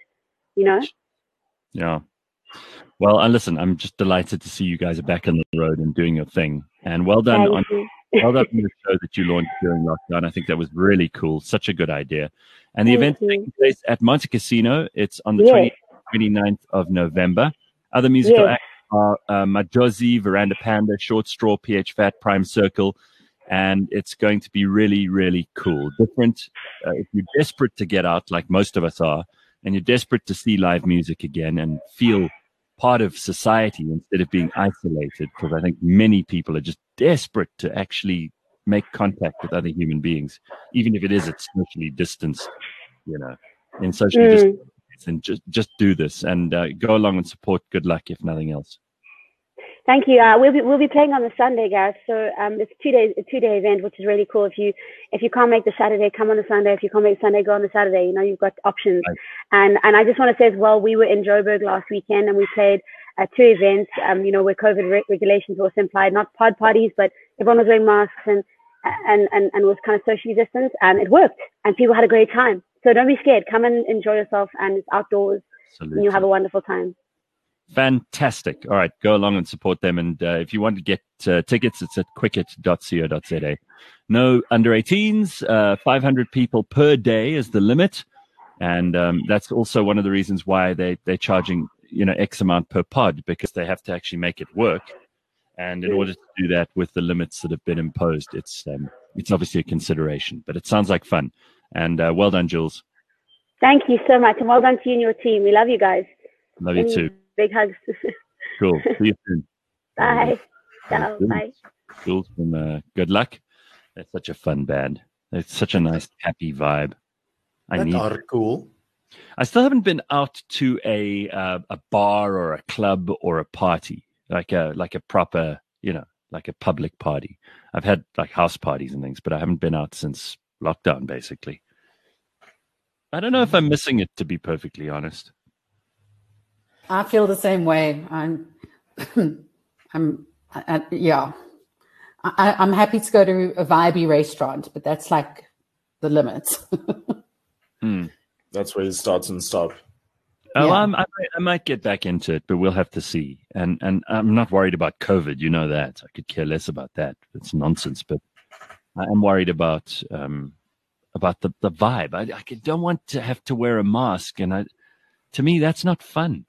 Yeah. Well, and listen, I'm just delighted to see you guys are back on the road and doing your thing. And well done on the show that you launched during lockdown. I think that was really cool. Such a good idea. And the event's taking place at Monte Casino. It's on the 29th of November. Other musical acts are Majozi, Veranda Panda, Short Straw, PH Fat, Prime Circle. And it's going to be really, really cool. Different. If you're desperate to get out, like most of us are, and you're desperate to see live music again and feel part of society instead of being isolated, because I think many people are just desperate to actually make contact with other human beings, even if it is at socially distanced, in socially distanced, and just do this and go along and support Good Luck, if nothing else. Thank you. We'll be playing on the Sunday, Gareth. So it's a 2-day event, which is really cool. If you can't make the Saturday, come on the Sunday. If you can't make the Sunday, go on the Saturday. You've got options. Right. And I just want to say as well, we were in Joburg last weekend and we played 2 events. Where COVID regulations were also implied, not pod parties, but everyone was wearing masks and was kind of socially distanced, and it worked. And people had a great time. So don't be scared. Come and enjoy yourself, and it's outdoors. Absolutely. And you'll have a wonderful time. Fantastic. All right, go along and support them. And if you want to get tickets, it's at quicket.co.za. No under 18s, 500 people per day is the limit. And that's also one of the reasons why they're charging, X amount per pod, because they have to actually make it work. And in order to do that with the limits that have been imposed, it's obviously a consideration. But it sounds like fun. And well done, Jules. Thank you so much. And well done to you and your team. We love you guys. Love you too. Big hugs. Cool. See you soon. Bye. Ciao. Bye. Jules from Good Luck. That's such a fun band. It's such a nice, happy vibe. Cool. I still haven't been out to a bar or a club or a party, like a proper, like a public party. I've had like house parties and things, but I haven't been out since lockdown, basically. I don't know if I'm missing it, to be perfectly honest. I feel the same way. I'm happy to go to a vibey restaurant, but that's like the limit. That's where it starts and stop. Oh, yeah. I might get back into it, but we'll have to see. And I'm not worried about COVID. You know that. I could care less about that. It's nonsense. But I am worried about the vibe. I don't want to have to wear a mask, and to me, that's not fun.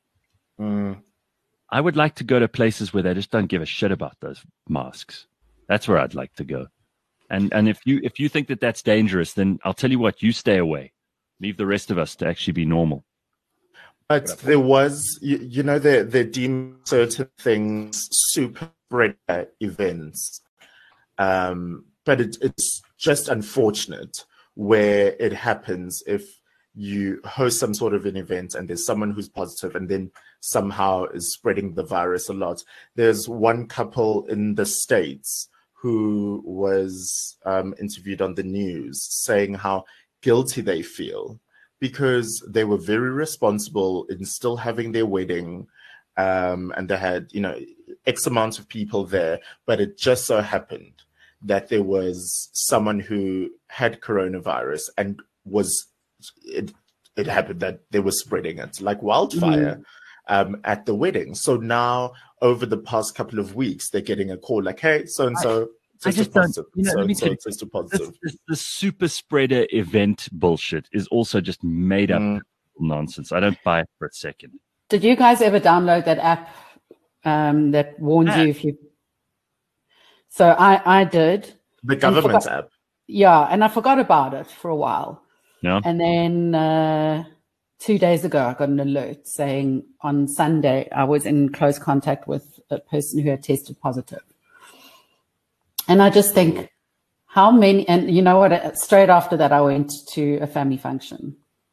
I would like to go to places where they just don't give a shit about those masks. That's where I'd like to go. And if you think that that's dangerous, then I'll tell you what, you stay away. Leave the rest of us to actually be normal. But there was, they deemed certain things super spreader events. But it's just unfortunate where it happens if you host some sort of an event and there's someone who's positive and then somehow is spreading the virus a lot. There's one couple in the States who was interviewed on the news saying how guilty they feel because they were very responsible in still having their wedding, and they had, X amount of people there, but it just so happened that there was someone who had coronavirus and it happened that they were spreading it like wildfire at the wedding. So now over the past couple of weeks, they're getting a call like, hey, so-and-so tested positive. Tested positive. The super spreader event bullshit is also just made up nonsense. I don't buy it for a second. Did you guys ever download that app that warns you if you... So I did. The government app. Yeah, and I forgot about it for a while. Yeah. And then 2 days ago, I got an alert saying on Sunday I was in close contact with a person who had tested positive. And I just think, how many, and you know what, straight after that, I went to a family function.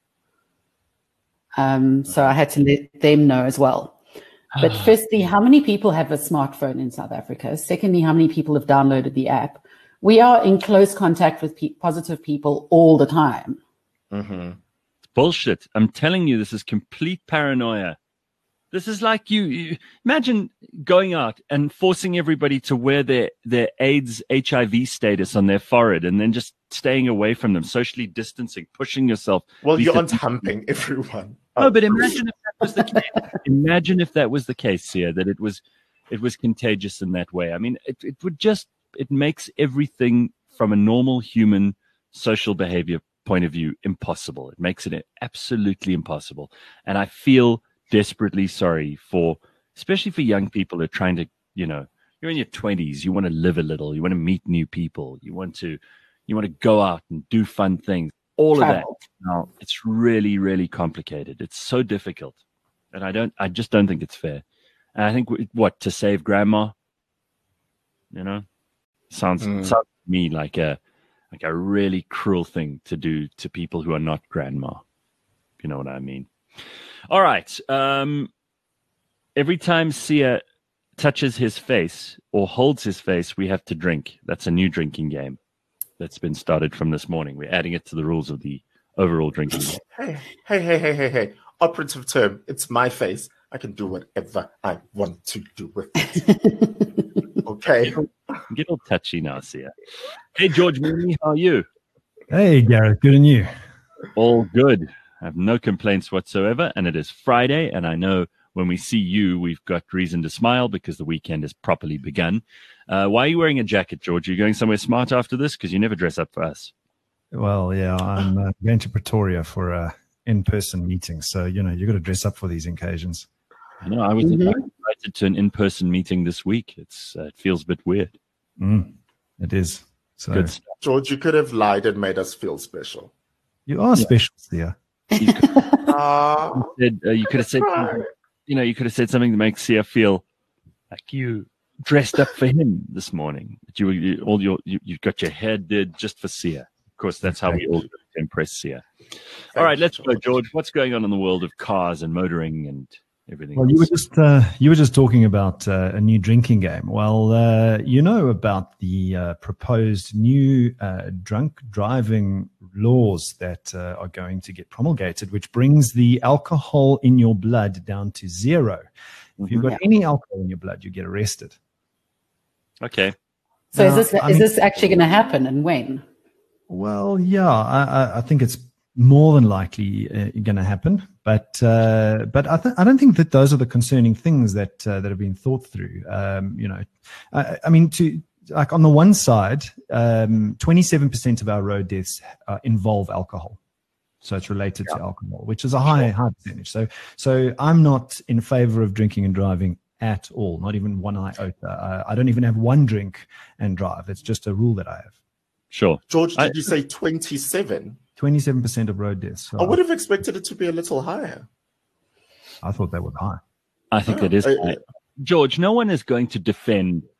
So I had to let them know as well. But firstly, how many people have a smartphone in South Africa? Secondly, how many people have downloaded the app? We are in close contact with positive people all the time. It's bullshit. I'm telling you, this is complete paranoia. This is like you imagine going out and forcing everybody to wear their AIDS HIV status on their forehead and then just staying away from them, socially distancing, pushing yourself. Well, you aren't humping everyone. No, but imagine if that was the case. Imagine if that was the case, Sia, that it was contagious in that way. I mean, it makes everything from a normal human social behavior point of view impossible. It makes it absolutely impossible. And I feel desperately sorry especially for young people who are trying to, you're in your 20s, you want to live a little, you want to meet new people, you want to go out and do fun things. All of that. Now, it's really, really complicated. It's so difficult. And I just don't think it's fair. And I think to save grandma, sounds to me like a really cruel thing to do to people who are not grandma. If you know what I mean. All right. Every time Sia touches his face or holds his face, we have to drink. That's a new drinking game that's been started from this morning. We're adding it to the rules of the overall drinking game. Hey. Operative term. It's my face. I can do whatever I want to do with it. Okay. Get all touchy now, Sia. Hey, George Mooney, how are you? Hey, Gareth. Good and you? All good. I have no complaints whatsoever, and it is Friday, and I know when we see you, we've got reason to smile because the weekend has properly begun. Why are you wearing a jacket, George? Are you going somewhere smart after this? Because you never dress up for us. Well, yeah, I'm going to Pretoria for an in-person meeting, so, you've got to dress up for these occasions. I know. I was invited to an in-person meeting this week. It feels a bit weird. It is. So, good stuff. George, you could have lied and made us feel special. You are special, Sia. You could have said, you could have said something to make Sia feel like you dressed up for him this morning. That you got your hair did just for Sia. Of course, that's how we all do to impress Sia. All right, let's go, George. What's going on in the world of cars and motoring and everything? Well, you were just talking about a new drinking game. Well, about the proposed new drunk driving laws that are going to get promulgated, which brings the alcohol in your blood down to 0. If you've got any alcohol in your blood, you get arrested. Okay. So is this actually going to happen, and when? Well, yeah, I think it's more than likely going to happen, but I don't think that those are the concerning things that have been thought through. I mean, like on the one side, 27% of our road deaths involve alcohol, so it's related to alcohol, which is a high percentage. So I'm not in favor of drinking and driving at all, not even one iota. I don't even have one drink and drive. It's just a rule that I have. Sure. George, did you say 27? 27% of road deaths. So I would have expected it to be a little higher. I thought that was high. I think it is high. George, no one is going to defend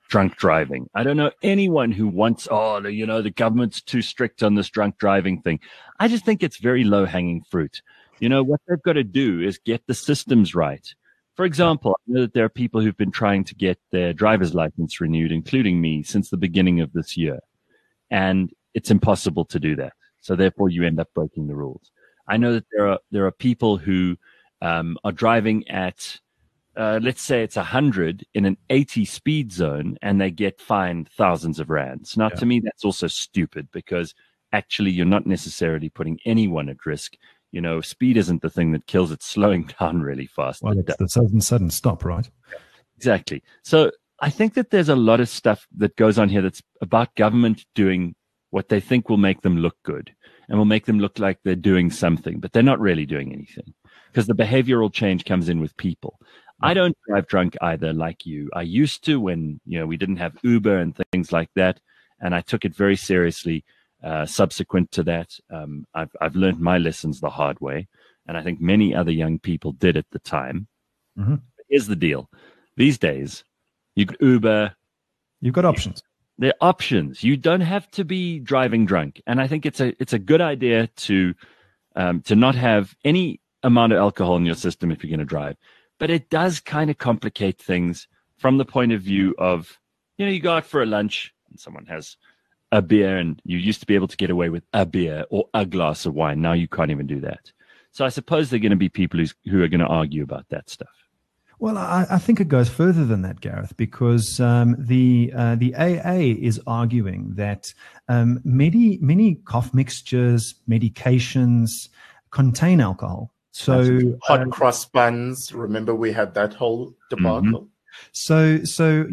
drunk driving. I don't know anyone who wants, the government's too strict on this drunk driving thing. I just think it's very low hanging fruit. What they've got to do is get the systems right. For example, I know that there are people who've been trying to get their driver's license renewed, including me, since the beginning of this year. And it's impossible to do that. So therefore you end up breaking the rules. I know that there are people who are driving at let's say it's 100 in an 80 speed zone, and they get fined thousands of rands. Now, to me, that's also stupid, because actually you're not necessarily putting anyone at risk. Speed isn't the thing that kills. It's slowing down really fast. Well, it's the sudden stop, right? Exactly. So I think that there's a lot of stuff that goes on here that's about government doing what they think will make them look good and will make them look like they're doing something, but they're not really doing anything, because the behavioral change comes in with people. I don't drive drunk either, like you. I used to when, we didn't have Uber and things like that. And I took it very seriously subsequent to that. I've learned my lessons the hard way. And I think many other young people did at the time. Mm-hmm. Here's the deal. These days, you can Uber. You've got options. There are options. You don't have to be driving drunk. And I think it's a good idea to not have any amount of alcohol in your system if you're going to drive. But it does kind of complicate things from the point of view of, you go out for a lunch and someone has a beer, and you used to be able to get away with a beer or a glass of wine. Now you can't even do that. So I suppose there are going to be people who are going to argue about that stuff. Well, I think it goes further than that, Gareth, because the AA is arguing that many cough mixtures, medications contain alcohol. So hot cross buns. Remember, we had that whole debacle. Mm-hmm.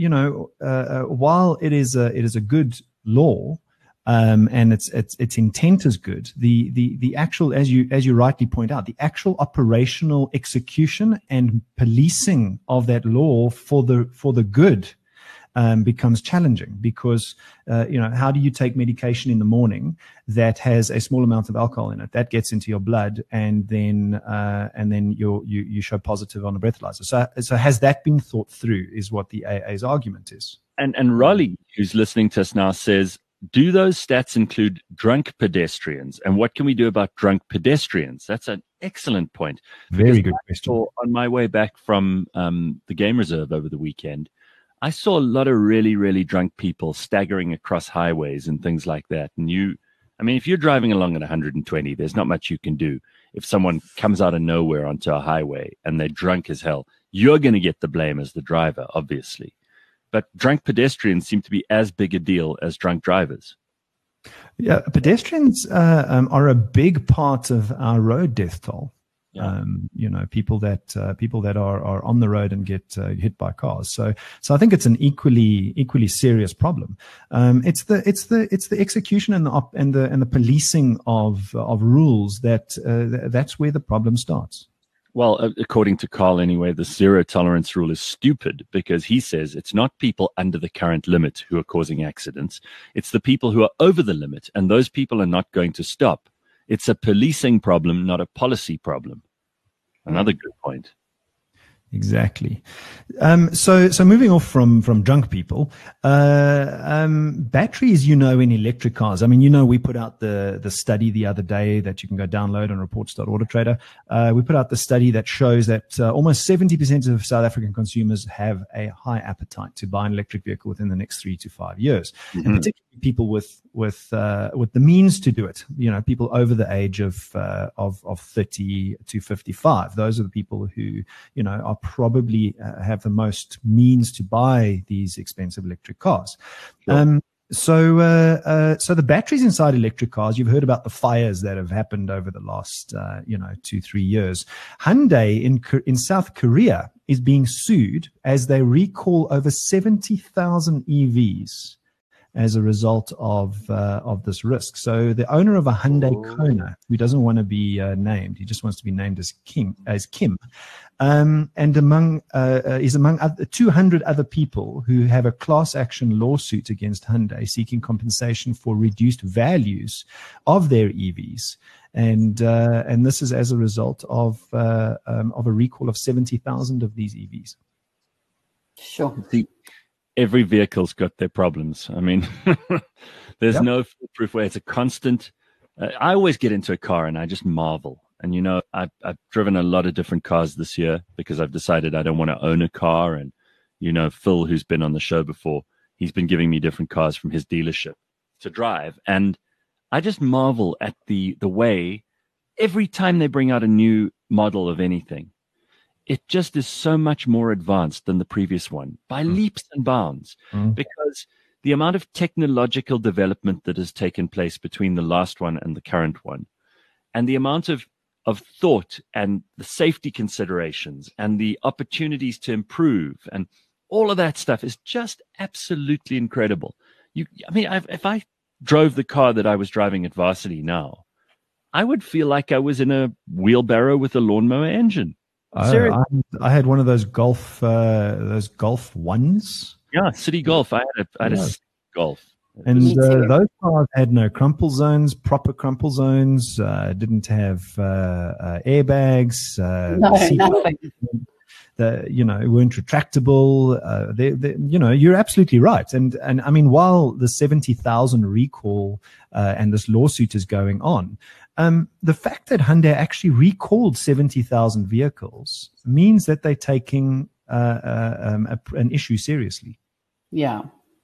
So while it is a good law, and its intent is good, the actual, as you rightly point out, the actual operational execution and policing of that law for the good becomes challenging, because how do you take medication in the morning that has a small amount of alcohol in it that gets into your blood, and then you show positive on a breathalyzer? So has that been thought through, is what the AA's argument is. And Raleigh, who's listening to us now, says, do those stats include drunk pedestrians? And what can we do about drunk pedestrians? That's an excellent point. Very good question. On my way back from the game reserve over the weekend, I saw a lot of really, really drunk people staggering across highways and things like that. And if you're driving along at 120, there's not much you can do. If someone comes out of nowhere onto a highway and they're drunk as hell, you're going to get the blame as the driver, obviously. But drunk pedestrians seem to be as big a deal as drunk drivers. Yeah, pedestrians are a big part of our road death toll. Yeah. People that are on the road and get hit by cars. So I think it's an equally serious problem. It's the execution and the policing of rules that's where the problem starts. Well, according to Carl anyway, the zero tolerance rule is stupid, because he says it's not people under the current limit who are causing accidents. It's the people who are over the limit, and those people are not going to stop. It's a policing problem, not a policy problem. Another good point. Exactly. So moving off from drunk people, batteries, in electric cars. We put out the study the other day that you can go download on reports.autotrader. We put out the study that shows that almost 70% of South African consumers have a high appetite to buy an electric vehicle within the next 3 to 5 years, and particularly people with the means to do it. People over the age of 30 to 55. Those are the people who are probably have the most means to buy these expensive electric cars. Sure. So the batteries inside electric cars, you've heard about the fires that have happened over the last 2-3 years. Hyundai in South Korea is being sued as they recall over 70,000 EVs as a result of this risk. So the owner of a Hyundai Kona, who doesn't want to be named, he just wants to be named as Kim, and is among 200 other people who have a class action lawsuit against Hyundai seeking compensation for reduced values of their EVs. And this is as a result of a recall of 70,000 of these EVs. Sure. every vehicle's got their problems. I mean, there's Yep. no foolproof way. It's a constant. I always get into a car and I just marvel. And, I've driven a lot of different cars this year because I've decided I don't want to own a car. And, Phil, who's been on the show before, he's been giving me different cars from his dealership to drive. And I just marvel at the way every time they bring out a new model of anything, it just is so much more advanced than the previous one by leaps and bounds, because the amount of technological development that has taken place between the last one and the current one, and the amount of thought and the safety considerations and the opportunities to improve and all of that stuff is just absolutely incredible. If I drove the car that I was driving at Varsity now, I would feel like I was in a wheelbarrow with a lawnmower engine. I had one of those Golf ones. Yeah, City Golf. I had a City Golf. And those cars had no proper crumple zones, didn't have airbags. Nothing. Weren't retractable. You're absolutely right. And I mean, while the 70,000 recall and this lawsuit is going on, the fact that Hyundai actually recalled 70,000 vehicles means that they're taking an issue seriously. Yeah.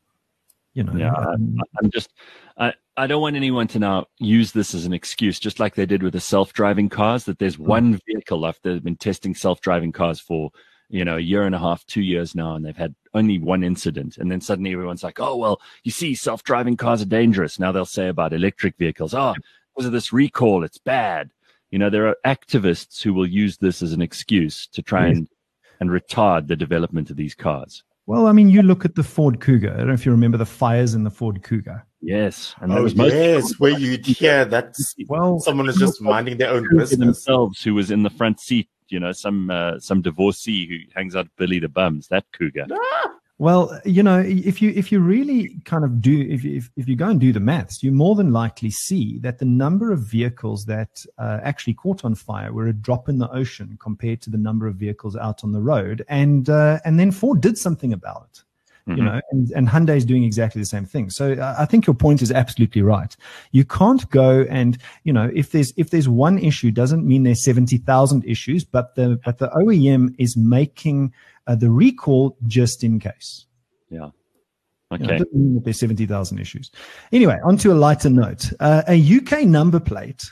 I don't want anyone to now use this as an excuse, just like they did with the self-driving cars, that there's one vehicle after they've been testing self-driving cars for, a year and a half, 2 years now, and they've had only one incident. And then suddenly everyone's like, oh, well, you see, self-driving cars are dangerous. Now they'll say about electric vehicles, because of this recall, it's bad. There are activists who will use this as an excuse to try and retard the development of these cars. Well, I mean, you look at the Ford Cougar. I don't know if you remember the fires in the Ford Cougar. Yes. And where you'd hear that someone is just minding their own business. Themselves, who was in the front seat, some divorcee who hangs out Billy the Bums, that Cougar. Well, if you really kind of do, if you go and do the maths, you more than likely see that the number of vehicles that actually caught on fire were a drop in the ocean compared to the number of vehicles out on the road. And then Ford did something about it, and Hyundai is doing exactly the same thing. So I think your point is absolutely right. You can't go and, if there's one issue, doesn't mean there's 70,000 issues, but the OEM is making the recall just in case. Yeah. Okay. Doesn't mean that there's 70,000 issues. Anyway, on to a lighter note. A UK number plate,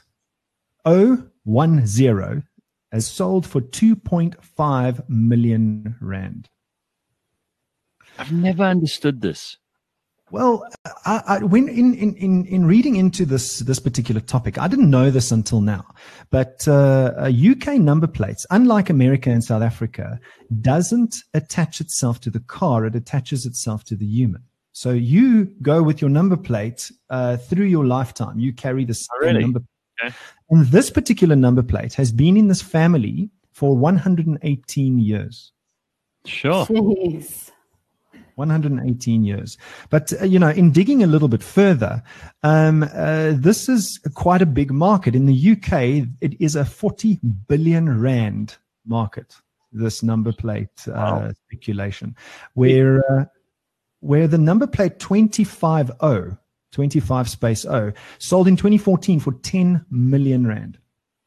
010, has sold for 2.5 million rand. I've never understood this. Well, when in reading into this particular topic, I didn't know this until now, but UK number plates, unlike America and South Africa, doesn't attach itself to the car; it attaches itself to the human. So you go with your number plate through your lifetime. You carry the same number. Okay. And this particular number plate has been in this family for 118 years. Sure. Jeez. 118 years. But, in digging a little bit further, this is quite a big market. In the UK, it is a 40 billion rand market, this number plate speculation, where the number plate 25 space O, sold in 2014 for 10 million rand.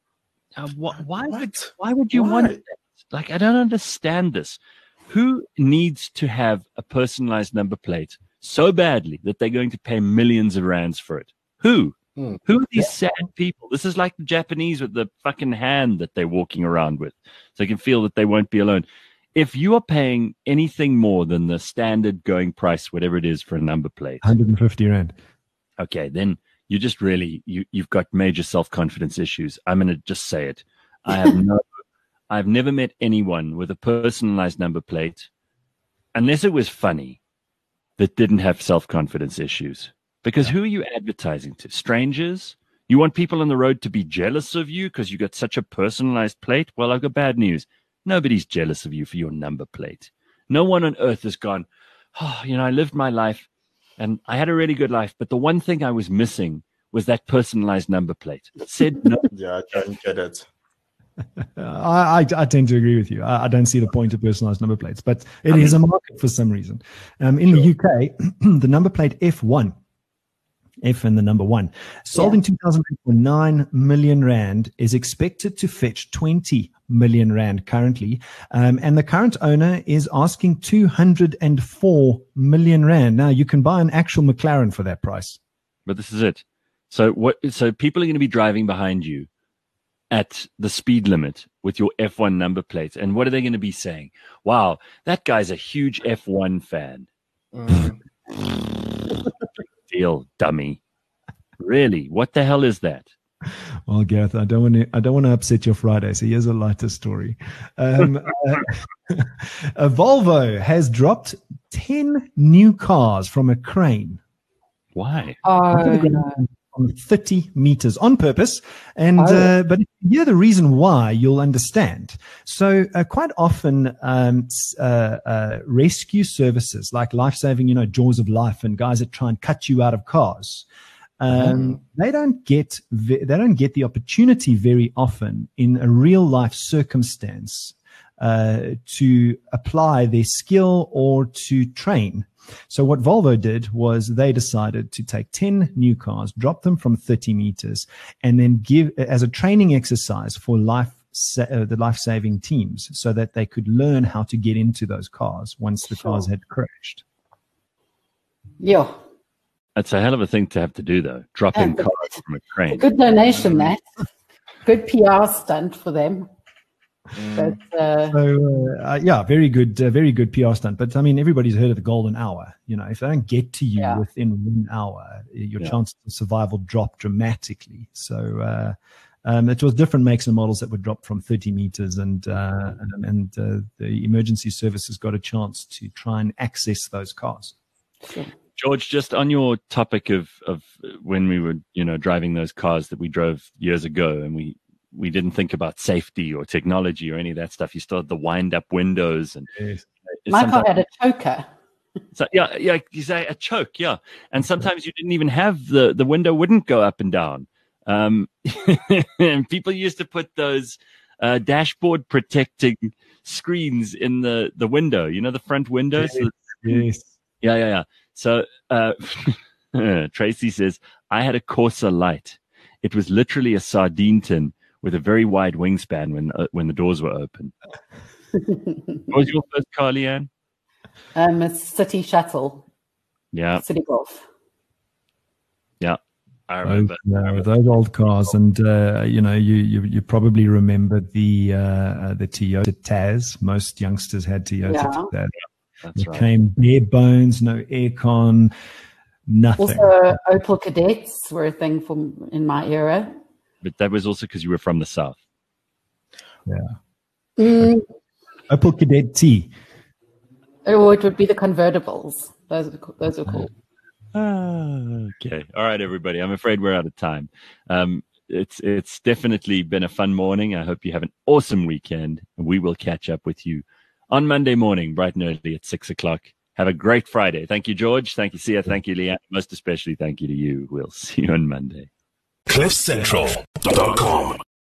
Why would you want that? Like, I don't understand this. Who needs to have a personalized number plate so badly that they're going to pay millions of rands for it? Who? Who are these sad people? This is like the Japanese with the fucking hand that they're walking around with, so they can feel that they won't be alone. If you are paying anything more than the standard going price, whatever it is for a number plate, 150 rand. Okay, then you just really, you've got major self-confidence issues. I'm going to just say it. I've never met anyone with a personalized number plate, unless it was funny, that didn't have self-confidence issues. Because who are you advertising to? Strangers? You want people on the road to be jealous of you because you got such a personalized plate? Well, I've got bad news. Nobody's jealous of you for your number plate. No one on earth has gone, I lived my life and I had a really good life, but the one thing I was missing was that personalized number plate. Said no. Yeah, I don't get it. I tend to agree with you. I don't see the point of personalized number plates, but it is a market for some reason. In the UK, the number plate F1, F and the number 1, sold in 2008 for 9 million rand, is expected to fetch 20 million rand currently. And the current owner is asking 204 million rand. Now, you can buy an actual McLaren for that price. But this is it. So people are going to be driving behind you at the speed limit with your F1 number plates. And what are they going to be saying? Wow, that guy's a huge F1 fan. Deal, dummy. Really? What the hell is that? Well, Gareth, I don't want to upset your Friday, so here's a lighter story. Volvo has dropped 10 new cars from a crane. Why? On 30 meters on purpose. And but if you hear the reason why, you'll understand. So quite often rescue services like life-saving, Jaws of Life and guys that try and cut you out of cars, they don't get the opportunity very often in a real life circumstance to apply their skill or to train. So what Volvo did was they decided to take 10 new cars, drop them from 30 meters, and then give as a training exercise for the life-saving teams so that they could learn how to get into those cars once the cars had crashed. Yeah. That's a hell of a thing to have to do, though. Dropping cars from a crane. Good donation, that. Good PR stunt for them. But, very good PR stunt. But I mean, everybody's heard of the golden hour. If they don't get to you within 1 hour, your chances of survival drop dramatically. So it was different makes and models that were dropped from 30 meters, and the emergency services got a chance to try and access those cars. Sure. George, just on your topic of when we were, driving those cars that we drove years ago, and we didn't think about safety or technology or any of that stuff. You still had the wind-up windows, and my car had a choker. So yeah, you say a choke, yeah. And sometimes you didn't even have the window wouldn't go up and down. And people used to put those dashboard protecting screens in the window. The front window. Yes. Yeah. So Tracy says, I had a Corsa Light. It was literally a sardine tin with a very wide wingspan when the doors were open. What was your first car, Leanne? A City Shuttle. Yeah. City Golf. Yeah. I remember. Those old cars, and you probably remember the Toyota Taz. Most youngsters had Toyota Taz. That's right. Came bare bones, no aircon, nothing. Also, Opel Cadets were a thing in my era. But that was also because you were from the South. Yeah. Opel Cadet T. Or it would be the convertibles. Those are cool. Okay. All right, everybody. I'm afraid we're out of time. It's definitely been a fun morning. I hope you have an awesome weekend. And we will catch up with you on Monday morning, bright and early at 6:00. Have a great Friday. Thank you, George. Thank you, Sia. Thank you, Leanne. Most especially, thank you to you. We'll see you on Monday. CliffCentral.com